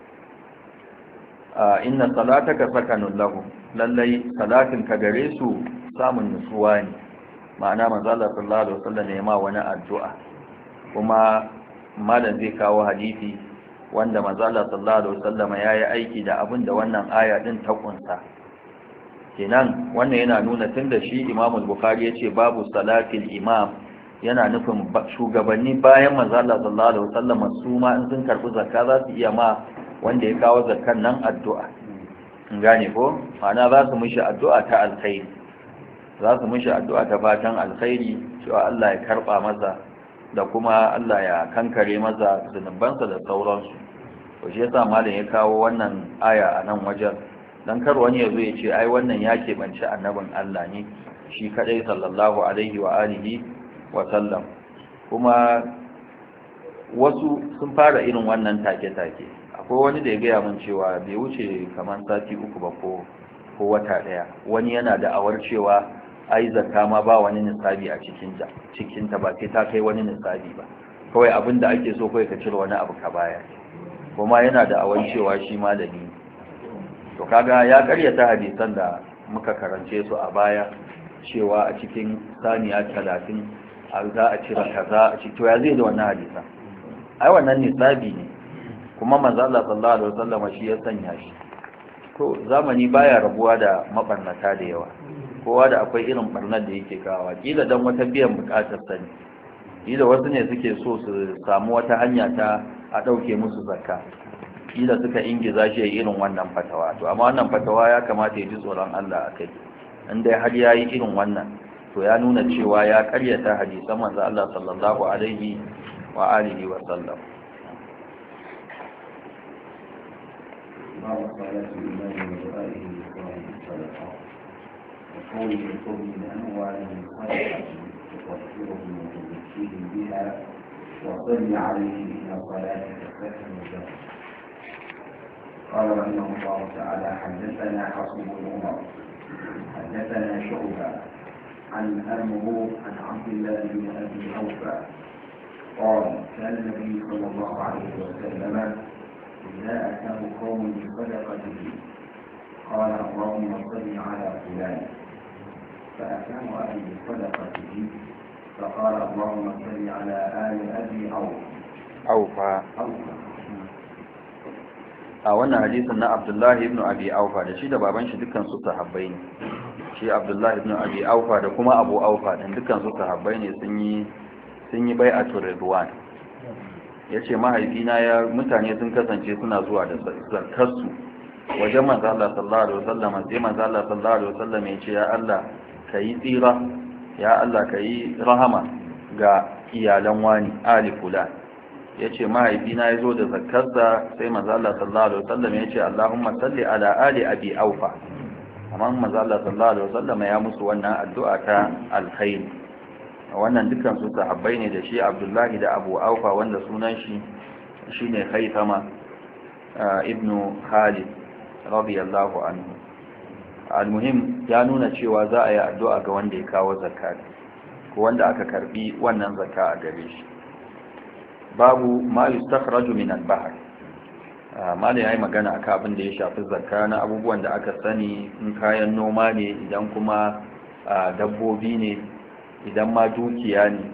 Inna salataka sakanun lahum, lallai salatin ka gare su samun nutsuwa ne. Ma'ana manzo Allah sallallahu alaihi wasallam ya ma wani addu'a, kuma malam zai kawo hadisi wanda manzo Allah sallallahu alaihi wasallam yayi aiki da abin da wannan aya din ta kunsa. Kenan wannan yana nuna tunda shi Imam al-Bukhari yace babu salatil imam, yana nufin shugabanni bayan manzo Allah sallallahu alaihi wasallam su ma in sun karbi zakka za su iya ma wanda ya kawo zakkan nan addu'a. In gane ko? Ma'ana za su mishi addu'a ta alkhairi, za su mishi addu'a ta fatan alkhairi cewa Allah ya karba masa da kuma Allah ya kankare masa zunubansa da sauransu. To shi yasa malam ya kawo wannan aya a nan wajen, dan kar wani ya zo ya ce ai wannan ya keɓanci annabin Allah ne shi kadai sallallahu alaihi wa alihi wa sallam. Kuma wasu sun fara irin wannan take-take. Akwai wani da ya gaya min cewa bai wuce kamar sati 3 ba ko wata daya, wani yana da awar cewa ai zakka ma ba wani nisabi a cikin ta ba sai ta kai wani nisabi ba, kawai abin da ake so kai ka cire wani abu ka baya, kuma yana da awar cewa shi malami. To kaga ya karyata hadisan da muka karance su a baya cewa a cikin saniya 30 za a cire kaza a cikin, to ya zai da wannan hadisan? Ai wannan nisabi ne, kuma manzo Allah sallallahu alaihi wasallam shi ya sanya shi. To zamani baya rabuwa da mabarnata da yawa, kowa da akwai irin barnar da yake kawo, kila dan wata biyan bukatar sani, kila wasu ne suke so su samu wata hanya ta a dauke musu zakka, kila suka ingiza shi irin wannan fatawa. To amma wannan fatawa ya kamata ya ji tsoron Allah akai, in dai har yayi irin wannan to ya nuna cewa ya karyata hadisan manzo Allah sallallahu alaihi wa alihi wa sallam. وقوله خذ من أموالهم صدقة تطهرهم وتزكيهم بها وصل عليهم إن صلاتك سكن لهم. قال رحمه الله تعالى حدثنا حفص بن عمر حدثنا شعبة عن أمه عن عبد الله بن أبي أوفى قال كان النبي صلى الله عليه وسلم إذا أتاه قوم بصدقته قال اللهم صل على فلان، فأتاه أبي بصدقته فقال اللهم صل على آل أبي أوفى. a wannan hadisin na Abdullahi ibn Abi Aufa da shi da baban shi dukkan su sahabbai ne. Shi Abdullahi ibn Abi Aufa da kuma Abu Aufa din dukkan su sahabbai ne, sun yi bai'atul ridwan. Yace mahaifina mutane sun kasance suna zuwa da zakar su wajen manzo Allah sallallahu alaihi wasallam, sai manzo Allah sallallahu alaihi wasallam ya ce ya Allah kai tsira, ya Allah kai rahama ga iyalan wani ali fulan. Ya ce mahaifina ya zo da zakarsa, sai manzo Allah sallallahu alaihi wasallam ya ce Allahumma salli ala ali abi aufa. Amma manzo Allah sallallahu alaihi wasallam ya musu wannan addu'a ta alkhair. Wannan dukkan su sahabbai ne, da shi Abdullahi da Abu Aufa wanda sunan shi shine Khaythama ibn Khalid radiyallahu anhu. Al-muhim ya nuna cewa za a yi addu'a ga wanda ya kawo zakka ko wanda aka karbi wannan zakka a gare shi. Babu ma yustakhraju min al-bahr. Mali yayi magana akan abin da ya shafi zakka na abubuwan da aka sani, in kayan noma ne, idan kuma dabbobi ne, idan ma dukiya ne.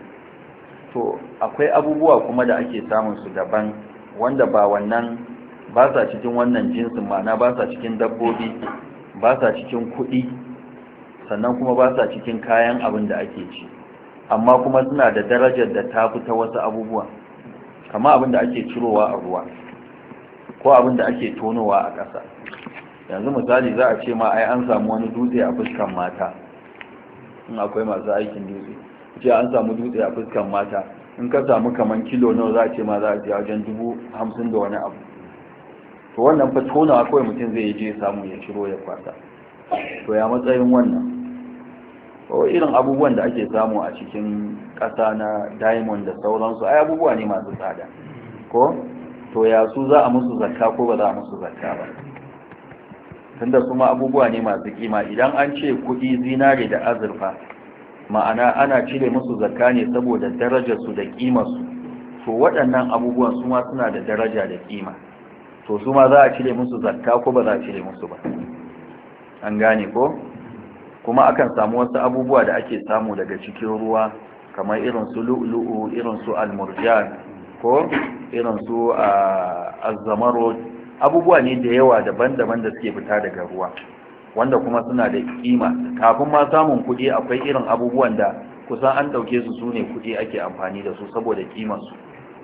To akwai abubuwa kuma da ake samun su daban wanda ba wannan, ba sa cikin wannan jinsin, ma'ana ba sa cikin dabbobi, ba sa cikin kuɗi, sannan kuma ba sa cikin kayan abin da ake ci, amma kuma suna da darajar da ta fi ta wasu abubuwa, kama abin da ake cirowa a ruwa ko abin da ake tonowa a ƙasa. Yanzu misali za a ce ma ai an samu wani dutse a fuskan mata, in akwai masu aikin dutse, ce an samu dutse a fuskan mata, in ka samu kaman kilo nawa za a ce ma za a ce wajen 50,000 da wani abu. To wannan fa tonawa kawai mutum zai je samu ya ciro ya kwasa. To ya matsayin wannan? Ko irin abubuwan da ake samu a cikin ƙasa na diamond da sauransu, ai abubuwa ne masu tsada ko? To ya su za a musu zakka ko ba za a musu zakka ba? Tunda su ma abubuwa ne masu kima. Idan an ce kuɗi, zinare da azurfa, ma'ana ana cire musu zakka ne saboda darajarsu da kimarsu. To waɗannan abubuwan su ma suna da daraja da kima, to su ma za a cire musu zakka ko ba za a cire musu ba? An gane ko? Kuma akan samu wasu abubuwa da ake samu daga cikin ruwa, kamar irin su lu'lu'u, irin su almurjan, ko irin su azzamarod. Abubuwa ne da yawa daban-daban da suke fita daga ruwa, wanda kuma suna da kima. Kafin ma samun kuɗi akwai irin abubuwan da kusan an ɗauke su su ne kuɗi ake amfani da su saboda kimarsu,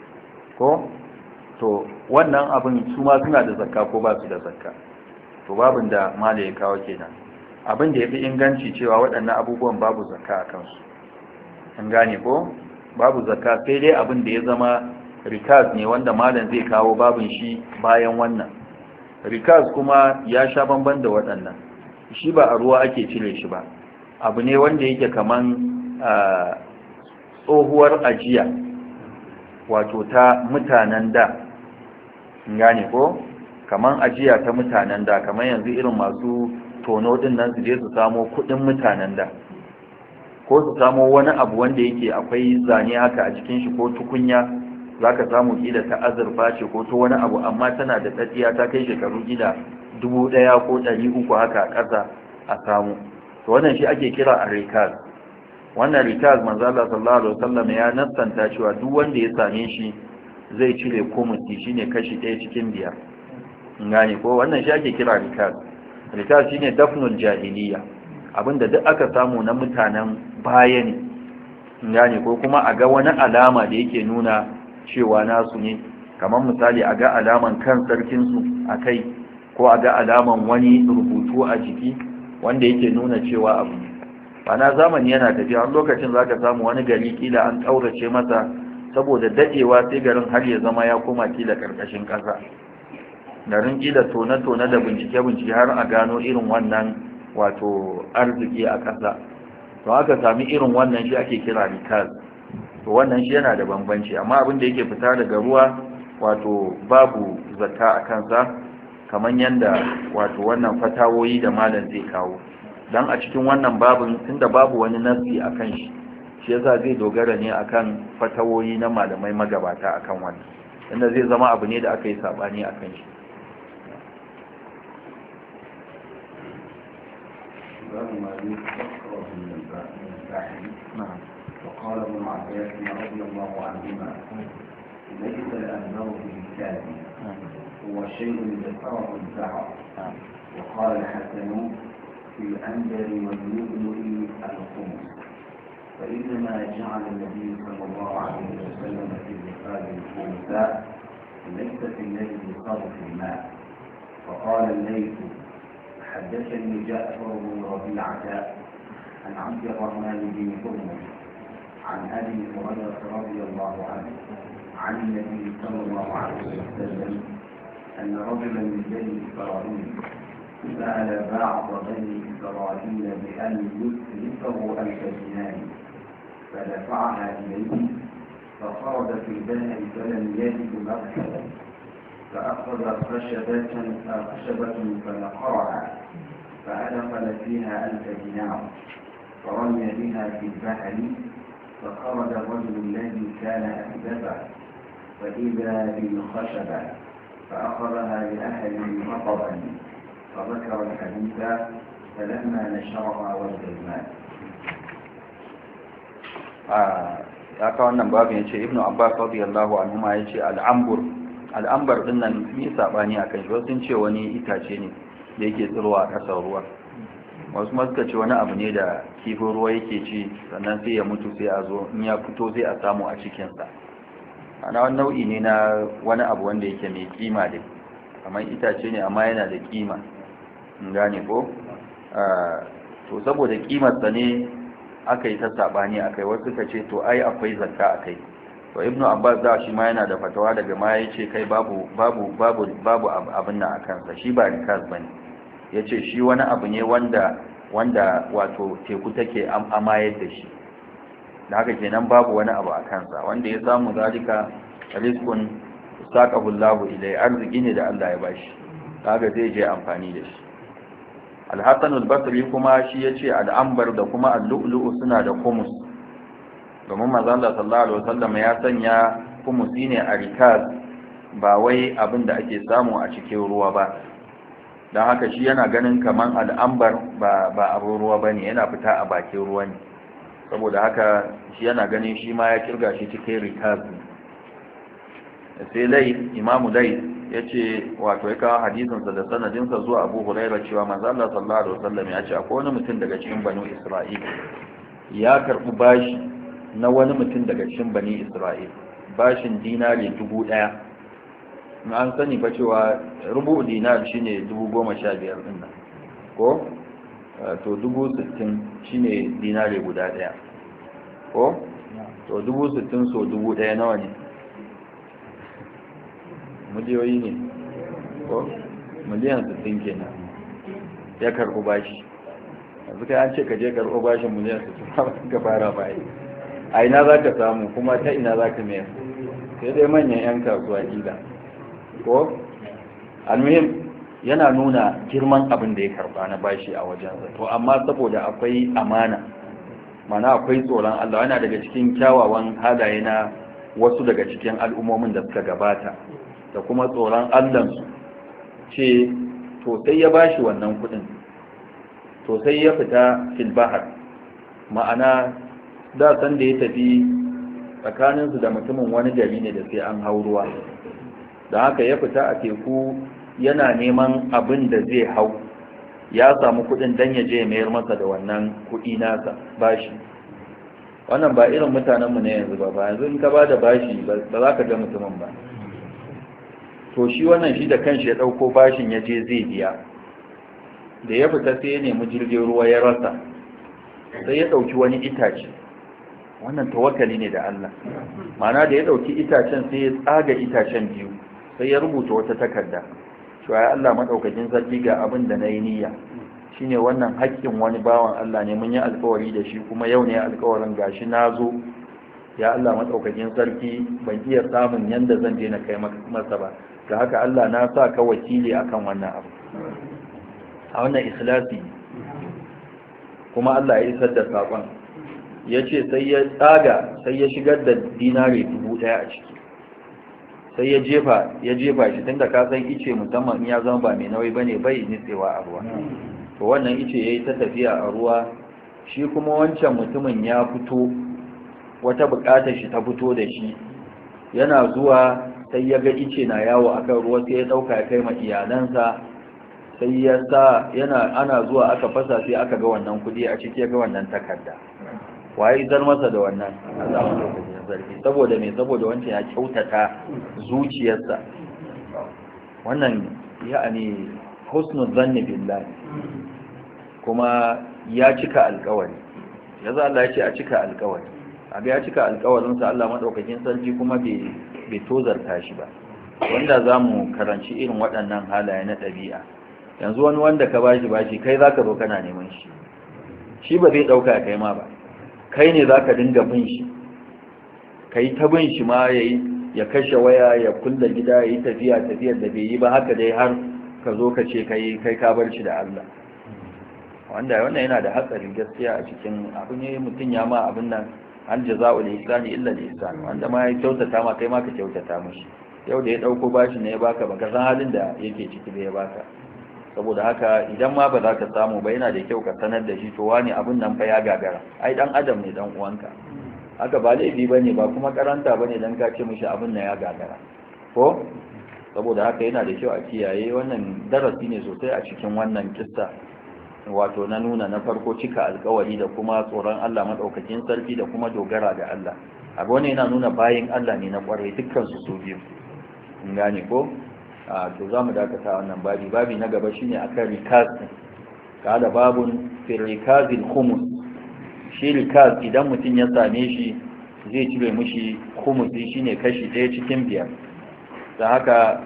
ko? To wannan abin su ma suna da zakka ko ba su da zakka? To babin da mala ya kawo kenan. Abin da ya fi inganci cewa waɗannan abubuwan babu zakka a kansu. An gane ko? Babu zakka, sai dai abin da ya zama rikaz ne, wanda malam zai kawo babin shi bayan wannan. Rikaz kuma ya sha bamban da waɗannan. Shi ba a ruwa ake cire shi ba, abu ne wanda yake kaman tsohuwar ajiya, wato ta mutanen da. Gane ko? Kaman ajiya ta mutanen da, kaman yanzu irin masu tono din nan su je su samo kudin mutanen da, ko su samo wani abu wanda yake akwai zane haka a cikin shi, ko tukunya zaka samu kila ta azurfa ce ko to wani abu, amma tana da tsatsiya ta kai shekaru kila 1000 ko 300 haka a ƙasa a samu. To wannan shi ake kira ar-rikaz. Wannan rikaz manzo Allah sallallahu alaihi wasallam ya nassanta cewa duk wanda ya same shi zai cire kumusi, shine kashi 1 cikin 5. Ngane ko? Wannan shi ake kira rikaz. Rikaz shine dafnul jahiliya, abinda duk aka samu na mutanen baya ne. Ngane ko? Kuma a ga wani alama da yake nuna cewa nasu ne, kamar misali a ga alaman kan sarkin su akai, ko a ga alaman wani rubutu a jiki wanda yake nuna cewa abu ne. Bana zamani yana tafiya, wani lokacin zaka samu wani gari kila an kaurace masa saboda dadewa, sai garin har ya zama ya koma kila karkashin kasa, garin kila tone-tone da bincike-bincike har a gano irin wannan wato arziki a kasa. To aka sami irin wannan shi ake kira rikaz. To wannan shi yana da bambanci, amma abin da yake fita daga ruwa wato babu zakka a kansa, kamar yanda wato wannan fatawoyi da malam zai kawo. Dan a cikin wannan babin, tunda babu wani nasi akan shi, shi yasa zai dogara ne akan fatawoyi na malamai magabata akan wannan, inda zai zama abu ne da aka yi sabani akan shi. وقال ابن عباس رضي الله عنهما ليس الأنبار بالكاذب، هو شيء ذكره الزهر. وقال الحسن في الأنبر واللؤلؤ الخمس، فإنما جعل النبي صلى الله عليه وسلم في الرقاب الخمساء ليس في الذي يصاب في الماء. فقال الليث حدثني جعفر بن ربيعة عن عبد الرحمن بن هرمز عن أبي هريرة رضي الله عنه عن النبي صلى الله عليه وسلم أن رجلا من بني إسرائيل سأل بعض بني إسرائيل بأن يسلفه 1000 دينار، فدفعها إليه، فخرج في البلد فلم يجد مركبا، فأخذ خشبة فنقرها فأدخل فيها 1000 دينار فرمي بها في البحر فخرج الرجل الذي كان أسلفه فإذا بالخشبة فأخذها لأهله رطبا فذكر الحديث فلما نشرها وجد المال. ya kawo wannan babin ya ce ibnu abbas radiyallahu anhuma ya ce al'ambar din nan yi sabani a kan shi wasu sun ce wani itace ne da yake tsirowa a ƙasar ruwa wasu ma suka ce wani abu ne da kifin ruwa yake ci sannan sai ya mutu sai a zo in ya fito sai a samu a cikinsa ana wani nau'i ne na wani abu wanda yake mai kima dai kamar itace ne amma yana da kima in gane ko to saboda kimarsa ne aka yi ta sabani akai wasu suka ce to ai akwai zakka akai to ibnu abbas da shi ma yana da fatawa daga ma yace kai babu abin nan akan sa shi ba rikas bane yace shi wani abu ne wanda wato teku take amayar da shi da haka kenan babu wani abu akan sa wanda ya samu zalika rizqun saqahu Allahu ilai arziki ne da Allah ya bashi kaga zai je amfani da shi al-hasan al-basri kuma shi yace al-ambar da kuma al-lu'lu'u suna da kumus domin manzo Allah sallallahu alaihi wasallam ya sanya kumusi ne a rikaz ba wai abin da ake samu a cikin ruwa ba dan haka shi yana ganin kaman al-ambar ba abin ruwa bane yana fita a bakin ruwa ne saboda haka shi yana ganin shi ma ya kirga shi cikin rikaz sai lai imamu lai ya ce wato ya kawo hadisinsa da sanadinsa zuwa abu huraira cewa manzo Allah sallallahu alaihi wasallam ya ce akwai wani mutum daga cikin banu Isra'il ya karbi bashi na wani mutum daga cikin bani Isra'il bashin dinari 1000 in an sani ba cewa rubu dinar shine 10,015 din nan ko to 60,000 shine dinari guda daya ko to 60,000 so 1000 nawa ne miliyoyi ne ko miliyan 60 kenan ya karɓo bashi yanzu kai an ce ka je karɓo bashin miliyan 60 ka fara bayi a ina za ka samu kuma ta ina za ka mayar sai dai manyan 'yan kasuwa gida ko almuhim yana nuna girman abin da ya karɓa na bashi a wajensa to amma saboda akwai amana mana akwai tsoron Allah yana daga cikin kyawawan halaye na wasu daga cikin al'ummomin da suka gabata da kuma tsoron Allahnsu ce to sai ya bashi wannan kudin to sai ya fita fil bahar ma'ana da san da ya tafi tsakaninsu da mutumin wani gari ne da sai an hau ruwa da haka ya fita a teku yana neman abin da zai hau ya samu kudin dan ya je mayar masa da wannan kudi nasa bashi wannan ba irin mutanenmu ne yanzu ba yanzu in ka ba da bashi ba za ka ga mutumin ba to shi wannan shi da kanshi ya dauko bashin ya je zai biya da ya fita sai ya nemi jirgin ruwa ya rasa sai ya dauki wani itace wannan tawakkali ne da Allah ma'ana da ya dauki itacen sai ya tsaga itacen biyu sai ya rubuta wata takarda cewa ya Allah madaukakin sarki ga abin da nayi niyya shine wannan haƙƙin wani bawan Allah ne mun yi alƙawari da shi kuma yau ne alƙawarin gashi nazo ya Allah madaukakin sarki ban iya samun yanda zan je na kai masa ba ga haka Allah na sa ka wakili akan wannan abu a wannan ikhlasi kuma Allah ya isar da sakon yace sai ya tsaga sai ya shigar da dinari 1000 a ciki sai ya jefa shi tunda ka san ice musamman in ya zama ba mai nauyi bane bai nitsewa a ruwa to wannan ice yayi ta tafiya a ruwa shi kuma wancan mutumin ya fito wata bukatar shi ta fito da shi yana zuwa sai ya ga ice na yawo akan ruwa sai ya dauka ya kai ma iyalansa sai ya sa ana zuwa aka fasa sai aka ga wannan kudi a ciki ya ga wannan takarda waye zar masa da wannan Allah madaukakin sarki saboda me saboda wancan ya kyautata zuciyarsa wannan ya'ani husnul zanni billahi kuma ya cika alƙawari yanzu Allah ya ce a cika alƙawari aga ya cika alƙawarinsa Allah madaukakin sarki kuma bai tozarta shi ba wanda zamu karanci irin waɗannan halaye na ɗabi'a yanzu wani wanda ka bashi kai zaka zo kana neman shi ba zai dauka kai ma ba kai ne zaka dinga bin shi kai ta bin shi ma yayi ya kashe waya ya kulla gida ya yi tafiyar da bai yi ba haka dai har ka zo ka ce kai ka bar shi da Allah wanda wannan yana da hatsari gaskiya a cikin abu ne mutum ya ma abin nan an jaza'u li ihsani illa li ihsan wanda ma ya kyautata ma kai ma ka kyautata mishi yau da ya dauko bashi ne ya baka baka san halin da yake ciki da ya baka saboda haka idan ma ba za ka samu ba yana da kyau ka sanar da shi to wani abin nan fa ya gagara ai dan adam ne dan uwanka haka ba laifi bane ba kuma karanta bane dan ka ce mishi abin nan ya gagara ko saboda haka yana da kyau a kiyaye wannan darasi ne sosai a cikin wannan kissa wato na nuna na farko cika alkawari da kuma tsoron Allah madaukakin sarki da kuma dogara ga Allah abu ne yana nuna bayin Allah ne na kwarai dukkan su biyu in gane ko to zamu dakata wannan babi na gaba shine akan rikaz kada babun fi rikazil khumus shi rikaz idan mutum ya same shi zai cire mishi khumusi shine kashi 1 cikin 5 da haka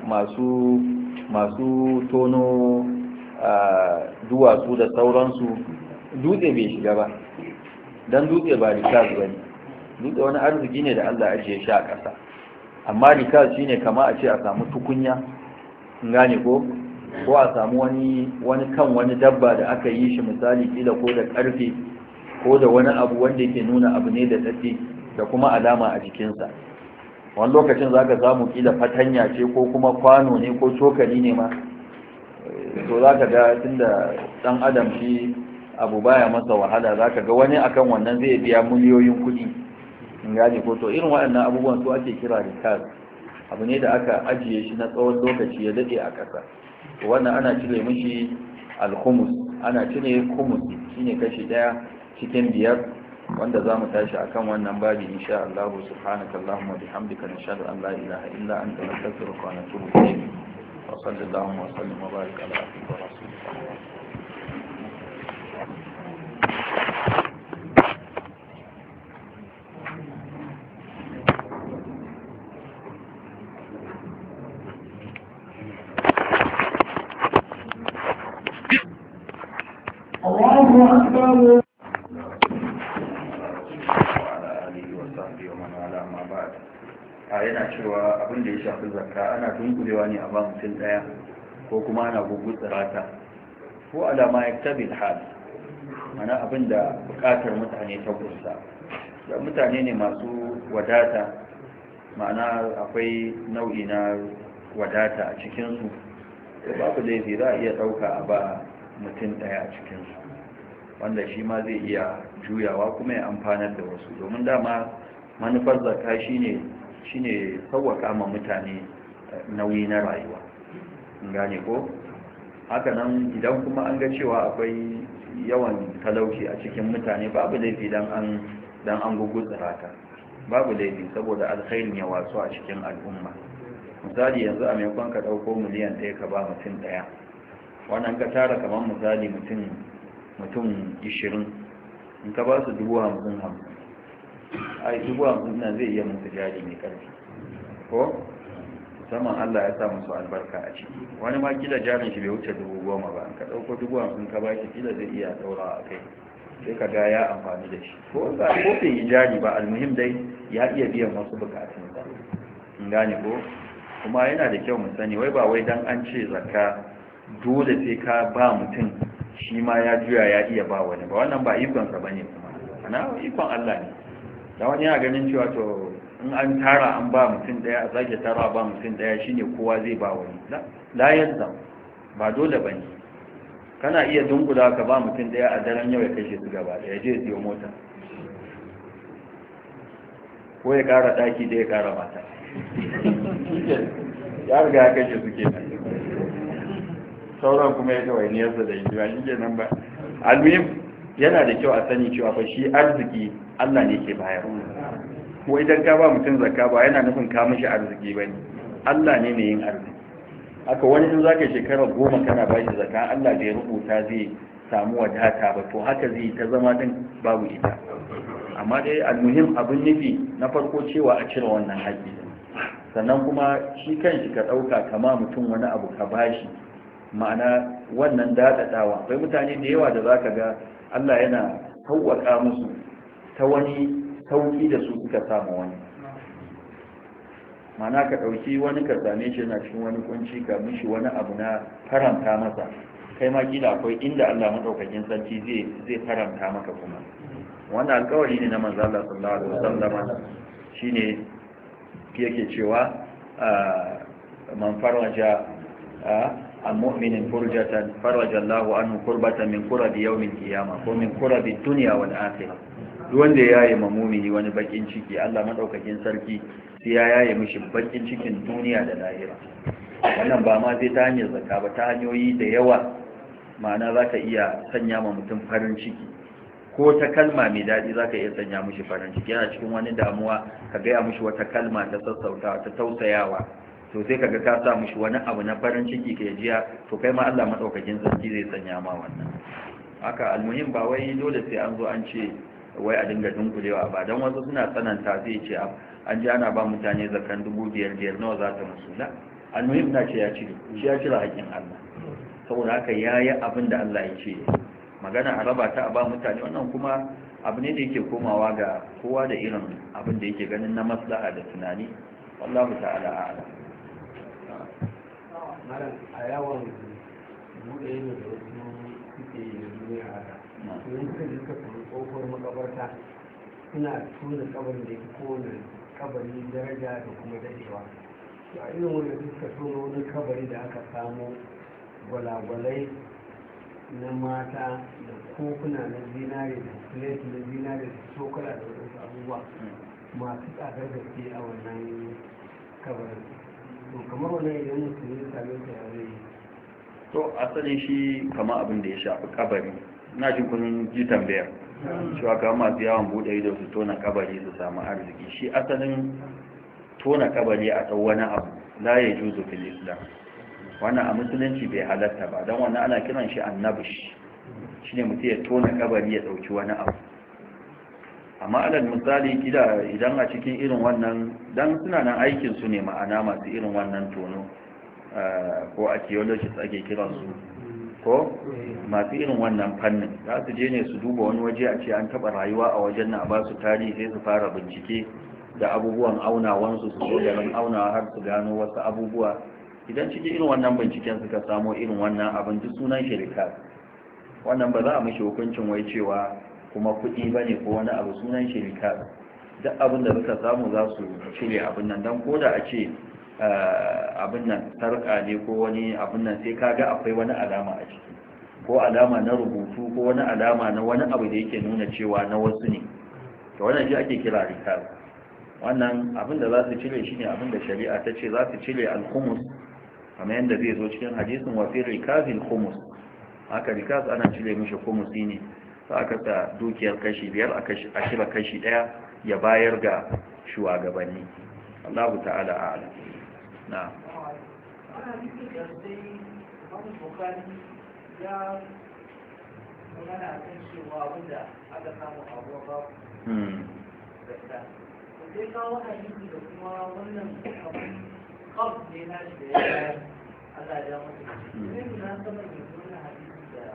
masu tono duwatsu da sauransu dutse bai shiga ba don dutse ba rikaz ba ne dutse wani arziki ne da Allah ajiye shi a ƙasa amma rikaz shi ne kama a ce a samu tukunya in gane ko a samu wani kan wani dabba da aka yi shi misali kila ko da ƙarfe ko da wani abu wanda yake nuna abu ne da tafi da kuma alama a jikinsa wani lokacin za ka samu kila fatanya ce ko kuma kwano ne ko cokali ne ma to za ka ga tun da ɗan adam shi abu baya masa wahala za ka ga wani akan wannan zai biya miliyoyin kuɗi in gane ko to irin waɗannan abubuwan su ake kira rikaz abu ne da aka ajiye shi na tsawon lokaci ya daɗe a ƙasa to wannan ana cire mishi alhumus ana cire humus shine kashi 1 cikin 5 wanda za mu tashi akan wannan babi insha Allah subhanaka Allahumma bihamdika nashhadu an la ilaha illa anta nastaghfiruka wa natubu ilayk وصلى اللهم وسلم وبارك على عبدك ورسولك الله أكبر yana cewa abin da ya shafi zakka ana dunkulewa ne a ba mutum daya ko kuma ana gugutsira ta ko alama ya tabi hal mana abin da bukatar mutane ta gusa da mutane ne masu wadata ma'ana akwai nau'i na wadata a cikinsu da babu laifi za a iya ɗauka a ba mutum daya a cikinsu wanda shi ma zai iya juyawa kuma ya amfanar da wasu domin dama manufar zakka shine sauwaka ma mutane nauyi na rayuwa gane ko haka nan idan kuma an ga cewa akwai yawan talauci a cikin mutane babu laifi dan an gugutsura ta babu laifi saboda alkhairin ya wasu a cikin al'umma misali yanzu a maimakon ka dauko miliyan 1 ka ba mutum daya wannan ka tara kamar misali mutum 20 in ka ba su 50,000 ai 50,000 nan zai iya musu jari mai karfi ko musamman Allah ya sa musu albarka a ciki wani ma kila jarin shi bai wuce 10,000 ba ka dauko 50,000 ka baki kila zai iya daura a kai sai ka ga ya amfani da shi ko bai yi jari ba almuhim dai ya iya biyan wasu bukatun sa in gane ko kuma yana da kyau mu sani wai ba wai dan an ce zakka dole sai ka ba mutum shi ma ya juya ya iya ba wani ba wannan ba ikon sa bane kuma ana ikon Allah ne da wani yana ganin cewa to in an tara an ba mutum daya a sake tara ba mutum daya shine kowa zai ba wani la yadda ba dole bane kana iya dunkula ka ba mutum daya a daren yau ya kashe su gaba da ya je siyo mota ko ya kara daki da ya kara mata ya riga ya kashe su kenan sauran kuma ya kawai niyarsa da hijira shi kenan ba almuhim yana da kyau a sani cewa fa shi arziki Allah ne ke bayar ko idan ka ba mutum zakka ba yana nufin ka mishi arziki bane Allah ne mai yin arziki haka wani in zaka shekara 10 kana ba shi zakka Allah bai rubuta zai samu wadata ba to haka zai ta zama din babu ita amma dai almuhim abin nufi na farko cewa a cire wannan haƙƙi sannan kuma shi kanshi ka ɗauka kama mutum wani abu ka bashi ma'ana wannan daɗaɗawa akwai mutane da yawa da zaka ga Allah yana sauwaƙa musu ta wani sauƙi da su suka samu wani mana ka ɗauki wani ka same shi yana cikin wani kunci ka mishi wani abu na faranta masa kai ma kila akwai inda Allah madaukakin sarki zai faranta maka kuma wannan alƙawari ne na manzo Allah sallallahu alaihi wasallam shine yake cewa man faraja an mu'minin furjatan faraja Allahu anhu kurbatan min kurabi yawmil qiyamah ko min kurabi dunya wal akhirah duk wanda yayi mamumini wani bakin ciki Allah madaukakin sarki sai ya yaye mishi bakin cikin duniya da lahira wannan ba ma zai ta hanyar zakka ba ta hanyoyi da yawa ma'ana zaka iya sanya ma mutum farin ciki ko ta kalma mai daɗi za ka iya sanya mishi farin ciki yana cikin wani damuwa ka gaya mishi wata kalma ta sassautawa ta tausayawa to sai kaga ka sa mishi wani abu na farin ciki ka jiya to kai ma Allah madaukakin sarki zai sanya ma wannan haka almuhim ba wai dole sai an zo an ce wai a dinga dunkulewa ba dan wasu suna tsananta zai ce an ji ana ba mutane zakan 5,000 nawa za ta musu la almuhim na ce ya cire shi ya cire haƙƙin Allah saboda haka yayi abin da Allah ya ce magana a raba ta a ba mutane wannan kuma abu ne da yake komawa ga kowa da irin abin da yake ganin na maslaha da tunani wallahu ta'ala a'lam a yawon buɗe ne da wasu suke yi da duniya haka idan suka ji suka samu tsohuwar makabarta suna tuna kabarin da ke kowane kabari daraja da kuma dadewa a irin wanda suka tona wani kabari da aka samu gwalagwalai na mata da kofuna na zinare da plate na zinare da cokala da wadansu abubuwa masu tsadar gaske a wannan kabarin to kamar wannan idan mutum ya same ta ya zai to asalin shi kama abin da ya shafi kabari na jin kun ji tambayar cewa kama masu yawon bude ido su tona kabari su samu arziki shi asalin tona kabari a ɗau wani abu la ya juzu fil islam wannan a musulunci bai halatta ba don wannan ana kiran shi annabish shi ne mutum ya tona kabari ya ɗauki wani abu amma alal misali idan a cikin irin wannan don suna nan aikinsu ne ma'ana masu irin wannan tono ko archaeologists ake kiransu ko masu irin wannan fannin za su je ne su duba wani waje a ce an taɓa rayuwa a wajen na a ba su tarihi sai su fara bincike da abubuwan aunawansu su zo garin aunawa har su gano wasu abubuwa idan cikin irin wannan binciken suka samo irin wannan abin duk sunan shirika wannan ba za a mashi hukuncin wai cewa kuma kuɗi ba ne ko wani abu sunan shirika duk abin da suka samu za su cire abin nan don ko da a ce abin nan sarƙa ne ko wani abin nan sai kaga akwai wani alama a ciki ko alama na rubutu ko wani alama na wani abu da yake nuna cewa na wasu ne to wannan shi ake kira rikaz wannan abin da za su cire shi ne abin da shari'a ta ce za su cire alhumus kamar yadda zai zo cikin hadisin wafi rikazil humus haka rikaz ana cire mishi humusi ne za a kasa dukiyar kashi 5 a shira kashi 1 ya bayar ga shugabanni Allahu ta'ala a'ala na sai kawo hadisi da kuma wannan kaf ne na shi da ya Allah ya masa ne na saman yanzu wannan hadisi da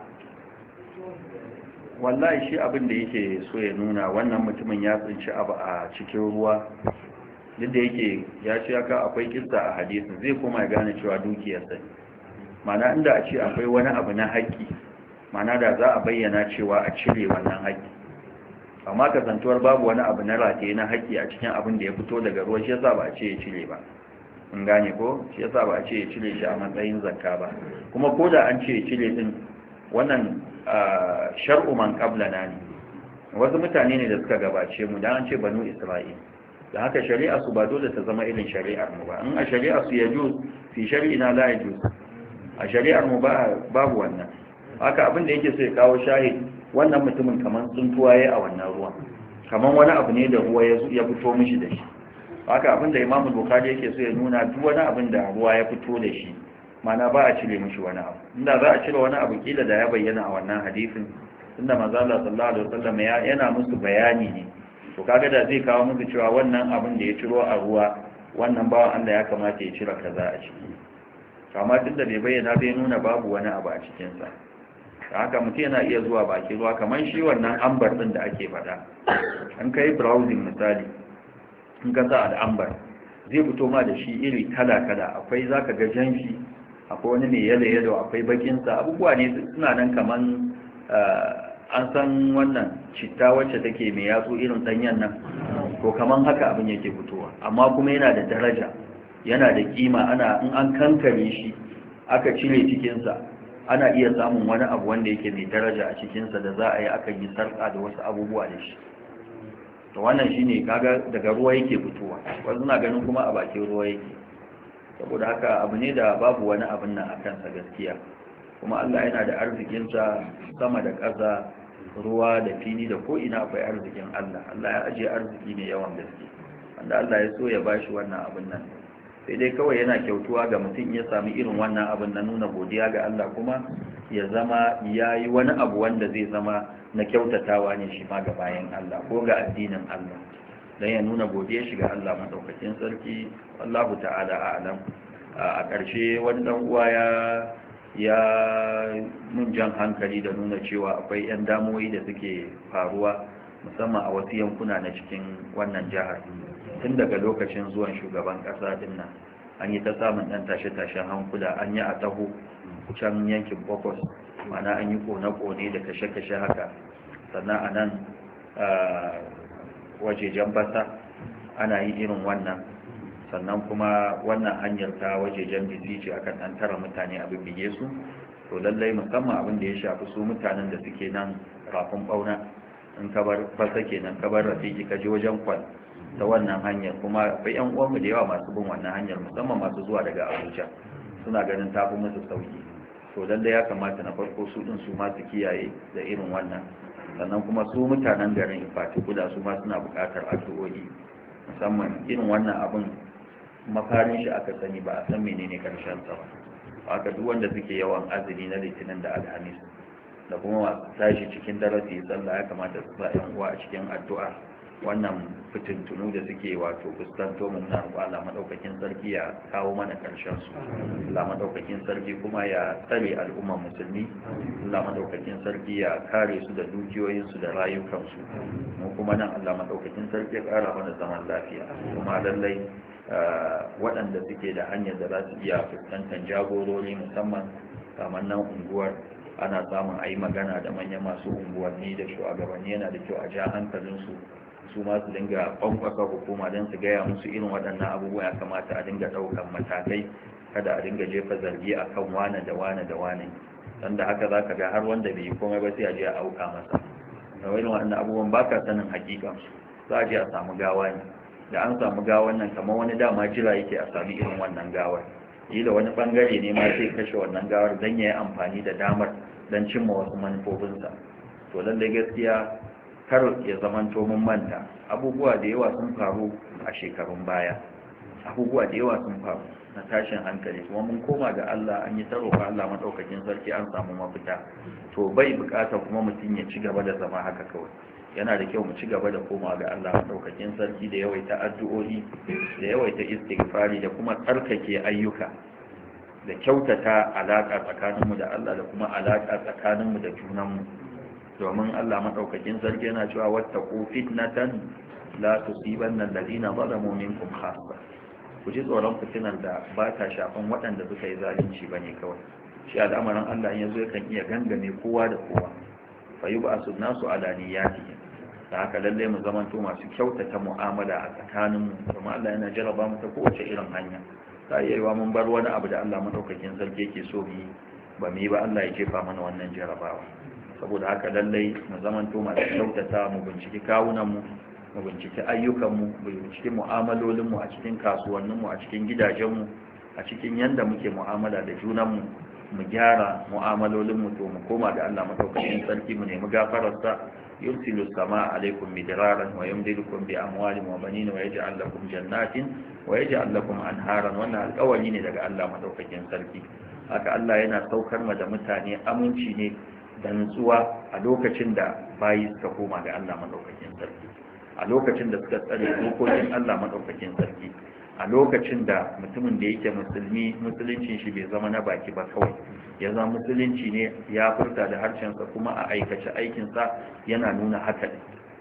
wallahi shi abin da yake so ya nuna wannan mutumin ya tsinci abu a cikin ruwa duk da yake ya ce aka akwai kissa a hadisin zai koma ya gane cewa dukiyarsa ne mana inda a ce akwai wani abu na haƙƙi mana da za a bayyana cewa a cire wannan haƙƙi amma kasantuwar babu wani abu na rataye na haƙƙi a cikin abin da ya fito daga ruwa shi yasa ba a ce ya cire ba in gane ko shi yasa ba a ce ya cire shi a matsayin zakka ba kuma ko da an ce ya cire din wannan shar'u man qablana ne wasu mutane ne da suka gabace mu dan an ce banu isra'il da haka shari'a su ba dole ta zama irin shari'ar mu ba in a shari'a su yajuz fi shar'ina la yajuz a shari'ar mu babu wannan haka abin da yake so ya kawo shahid wannan mutumin kaman tsuntuwa yayi a wannan ruwan kaman wani abu ne da ruwa ya fito mishi da shi haka abin da Imam Bukhari yake so ya nuna duk wani abin da ruwa ya fito da shi mana ba a cire mishi wani abu inda za a cire wani abu kila da ya bayyana a wannan hadisin inda manzo Allah sallallahu alaihi wasallam yana musu bayani ne to kaga da zai kawo musu cewa wannan abin da ya ciro a ruwa wannan bawan Allah ya kamata ya cire kaza a ciki amma tunda bai bayyana bai nuna babu wani abu a cikin sa haka mutum yana iya zuwa baki ruwa kamar shi wannan ambar din da ake faɗa an kai browsing misali in ka sa al'ambar zai fito ma da shi iri kala-kala. Akwai za ka ga jan shi, akwai wani mai yalo-yalo, akwai bakinsa, abubuwa ne suna nan kaman an san wannan citta wacce take mai yatsu irin ɗanyen nan, to kaman haka abin yake fitowa, amma kuma yana da daraja, yana da kima. In an kankare shi aka cire cikinsa, ana iya samun wani abu wanda yake mai daraja a cikinsa da za a yi aka yi sarƙa da wasu abubuwa da shi. to wannan shine kaga daga ruwa yake fitowa, wasu na ganin kuma a bakin ruwa yake. saboda haka abu ne da babu wani abin nan a kansa gaskiya, kuma Allah yana da arzikinsa sama da ƙasa, ruwa da fili da ko'ina akwai arzikin Allah. Allah ya ajiye arziki ne yawan gaske, wanda Allah ya so ya bashi wannan abin nan. sai dai kawai yana kyautuwa ga mutum ya sami irin wannan abin na nuna godiya ga Allah, kuma ya zama ya yi wani abu wanda zai zama na kyautatawa ne shi ma ga bayan Allah ko ga addinin Allah, don ya nuna godiya shi ga Allah madaukakin sarki. wallahu ta'ala a'lam. A ƙarshe wani dan uwa ya mun jan hankali da nuna cewa akwai 'yan damuwoyi da suke faruwa musamman a wasu yankuna na cikin wannan jihar. tun daga lokacin zuwan shugaban ƙasa din nan an yi ta samun ɗan tashe-tashen hankula, an yi a taho can yankin bokos, mana an yi kone-kone da kashe-kashe haka. sannan a nan wajejen basa ana yi irin wannan. sannan kuma wannan hanyar ta wajejen bisici akan ɗan tara mutane a bibbige su. to lallai musamman abin da ya shafi su mutanen da suke nan rafin ɓauna, in kabar fasa kenan kabar rafiki ka je wajen kwal ta wannan hanyar, kuma akwai yan uwanmu da yawa masu bin wannan hanyar, musamman masu zuwa daga Abuja, suna ganin tafi musu sauki. to lalle ya kamata na farko su din su ma su kiyaye da irin wannan. sannan kuma su mutanen garin Ifatikula su ma suna buƙatar addu'o'i, musamman irin wannan abin mafarin shi aka sani ba a san menene karshen sa ba. haka duk wanda suke yawan azumi na Litinin da Alhamis da kuma masu tashi cikin darasi sallah ya kamata su sa yan uwa a cikin addu'a. wannan fitintunu da suke wato fuskanto mun na Allah madaukakin sarki ya kawo mana karshen su. Allah madaukakin sarki kuma ya tsare al'ummar musulmi. Allah madaukakin sarki ya kare su da dukiyoyin su da rayukan su. mu kuma nan Allah madaukakin sarki ya kara mana zaman lafiya. kuma lallai waɗanda suke da hanyar da za su iya fuskantar jagorori musamman kamar nan unguwar ana samun a yi magana da manyan masu unguwanni da shugabanni, yana da kyau a ja hankalinsu su ma su dinga kwankwasa hukuma don su gaya musu irin waɗannan abubuwa ya kamata a dinga ɗaukan matakai, kada a dinga jefa zargi a kan wane da wane da wane. don da haka za ka ga har wanda bai yi komai ba sai a je a auka masa da irin waɗannan abubuwan ba ka sanin hakikansu. za a je a samu gawa ne, da an samu gawan nan kamar wani dama jira yake a sami irin wannan gawar. da wani bangare ne ma sai kashe wannan gawar don ya yi amfani da damar don cimma wasu manufofinsa. to lallai gaskiya kar ya zamanto mun manta abubuwa da yawa sun faru a shekarun baya, abubuwa da yawa sun faru na tashin hankali, kuma mun koma ga Allah, an yi ta roƙa Allah madaukakin sarki, an samu mafita. to bai buƙatar kuma mutum ya ci gaba da zama haka kawai. yana da kyau mu ci gaba da koma ga Allah madaukakin sarki da yawaita addu'o'i, da yawaita istighfari, da kuma tsarkake ayyuka, da kyautata alaka tsakaninmu da Allah da kuma alaka tsakaninmu da junanmu. domin Allah madaukakin sarki yana cewa wattaqu fitnatan la tusibanna alladhina zalamu minkum khassa. ku ji tsoron fitinar da ba ta shafan waɗanda suka yi zalunci bane kawai. shi al'amarin Allah in yazo yakan iya gangame kowa da kowa. fa yub'asu an-nasu ala niyyatihim. da haka lalle mu zamanto masu kyautata mu'amala a tsakaninmu, kuma Allah yana jaraba mu ta kowace irin hanya. ta yi wa mun bar wani abu da Allah madaukakin sarki yake so mu yi ba mu yi ba, Allah ya jefa mana wannan jarabawa. saboda haka lallai mu zamanto masu kyautata, mu binciki kawunanmu, mu binciki ayyukanmu, mu binciki mu'amalolinmu a cikin kasuwanninmu, a cikin gidajenmu, a cikin yanda muke mu'amala da junanmu, mu gyara mu'amalolinmu. to mu koma ga Allah madaukakin sarki, mu nemi gafararsa. yursilu samaa alaikum midraran wa yumdidukum bi amwalin wa banin wa yaj'al lakum jannatin wa yaj'al lakum anharan. wannan alƙawari ne daga Allah madaukakin sarki. haka Allah yana saukar ma da mutane aminci ne da nutsuwa a lokacin da bayi suka koma ga Allah madaukakin sarki, a lokacin da suka tsare dokokin Allah madaukakin sarki, a lokacin da mutumin da yake musuluncin shi bai zama na baki ba kawai, ya zama musulunci ne ya furta da harshensa, kuma a aikace aikinsa yana nuna haka ne.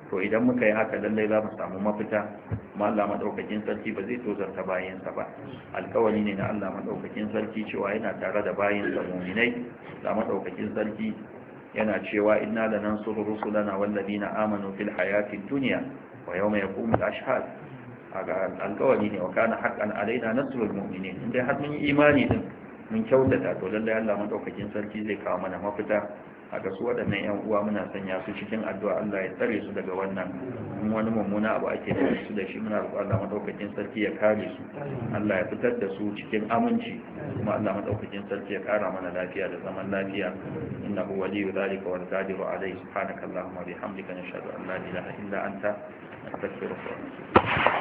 to idan muka yi haka lallai za mu samu mafita kuma Allah madaukakin sarki ba zai tozarta bayinsa ba. Alƙawari ne na Allah madaukakin sarki cewa yana tare da bayinsa mu'minai. Allah madaukakin sarki yana cewa inna lanansuru rusulana wallazina amanu fil hayatid dunya wa yawma yaqumul ashhad. Alƙawari ne wa kana haqqan alaina nasrul mu'minin. Indai har mun yi imani din mun kyautata to lallai Allah madaukakin sarki zai kawo mana mafita. A ga su waɗannan 'yan uwa muna sanya su cikin addu'a Allah ya tsare su daga wannan wani mummuna abu ake da su da shi muna roƙon Allah madaukakin sarki ya kare su, Allah ya fitar da su cikin aminci, kuma Allah madaukakin sarki ya ƙara mana lafiya da zaman lafiya. Innahu waliyyu dhalika wal qadiru alayhi. Subhanakallahumma bihamdika nashhadu an la ilaha illa anta astaghfiruka wa atubu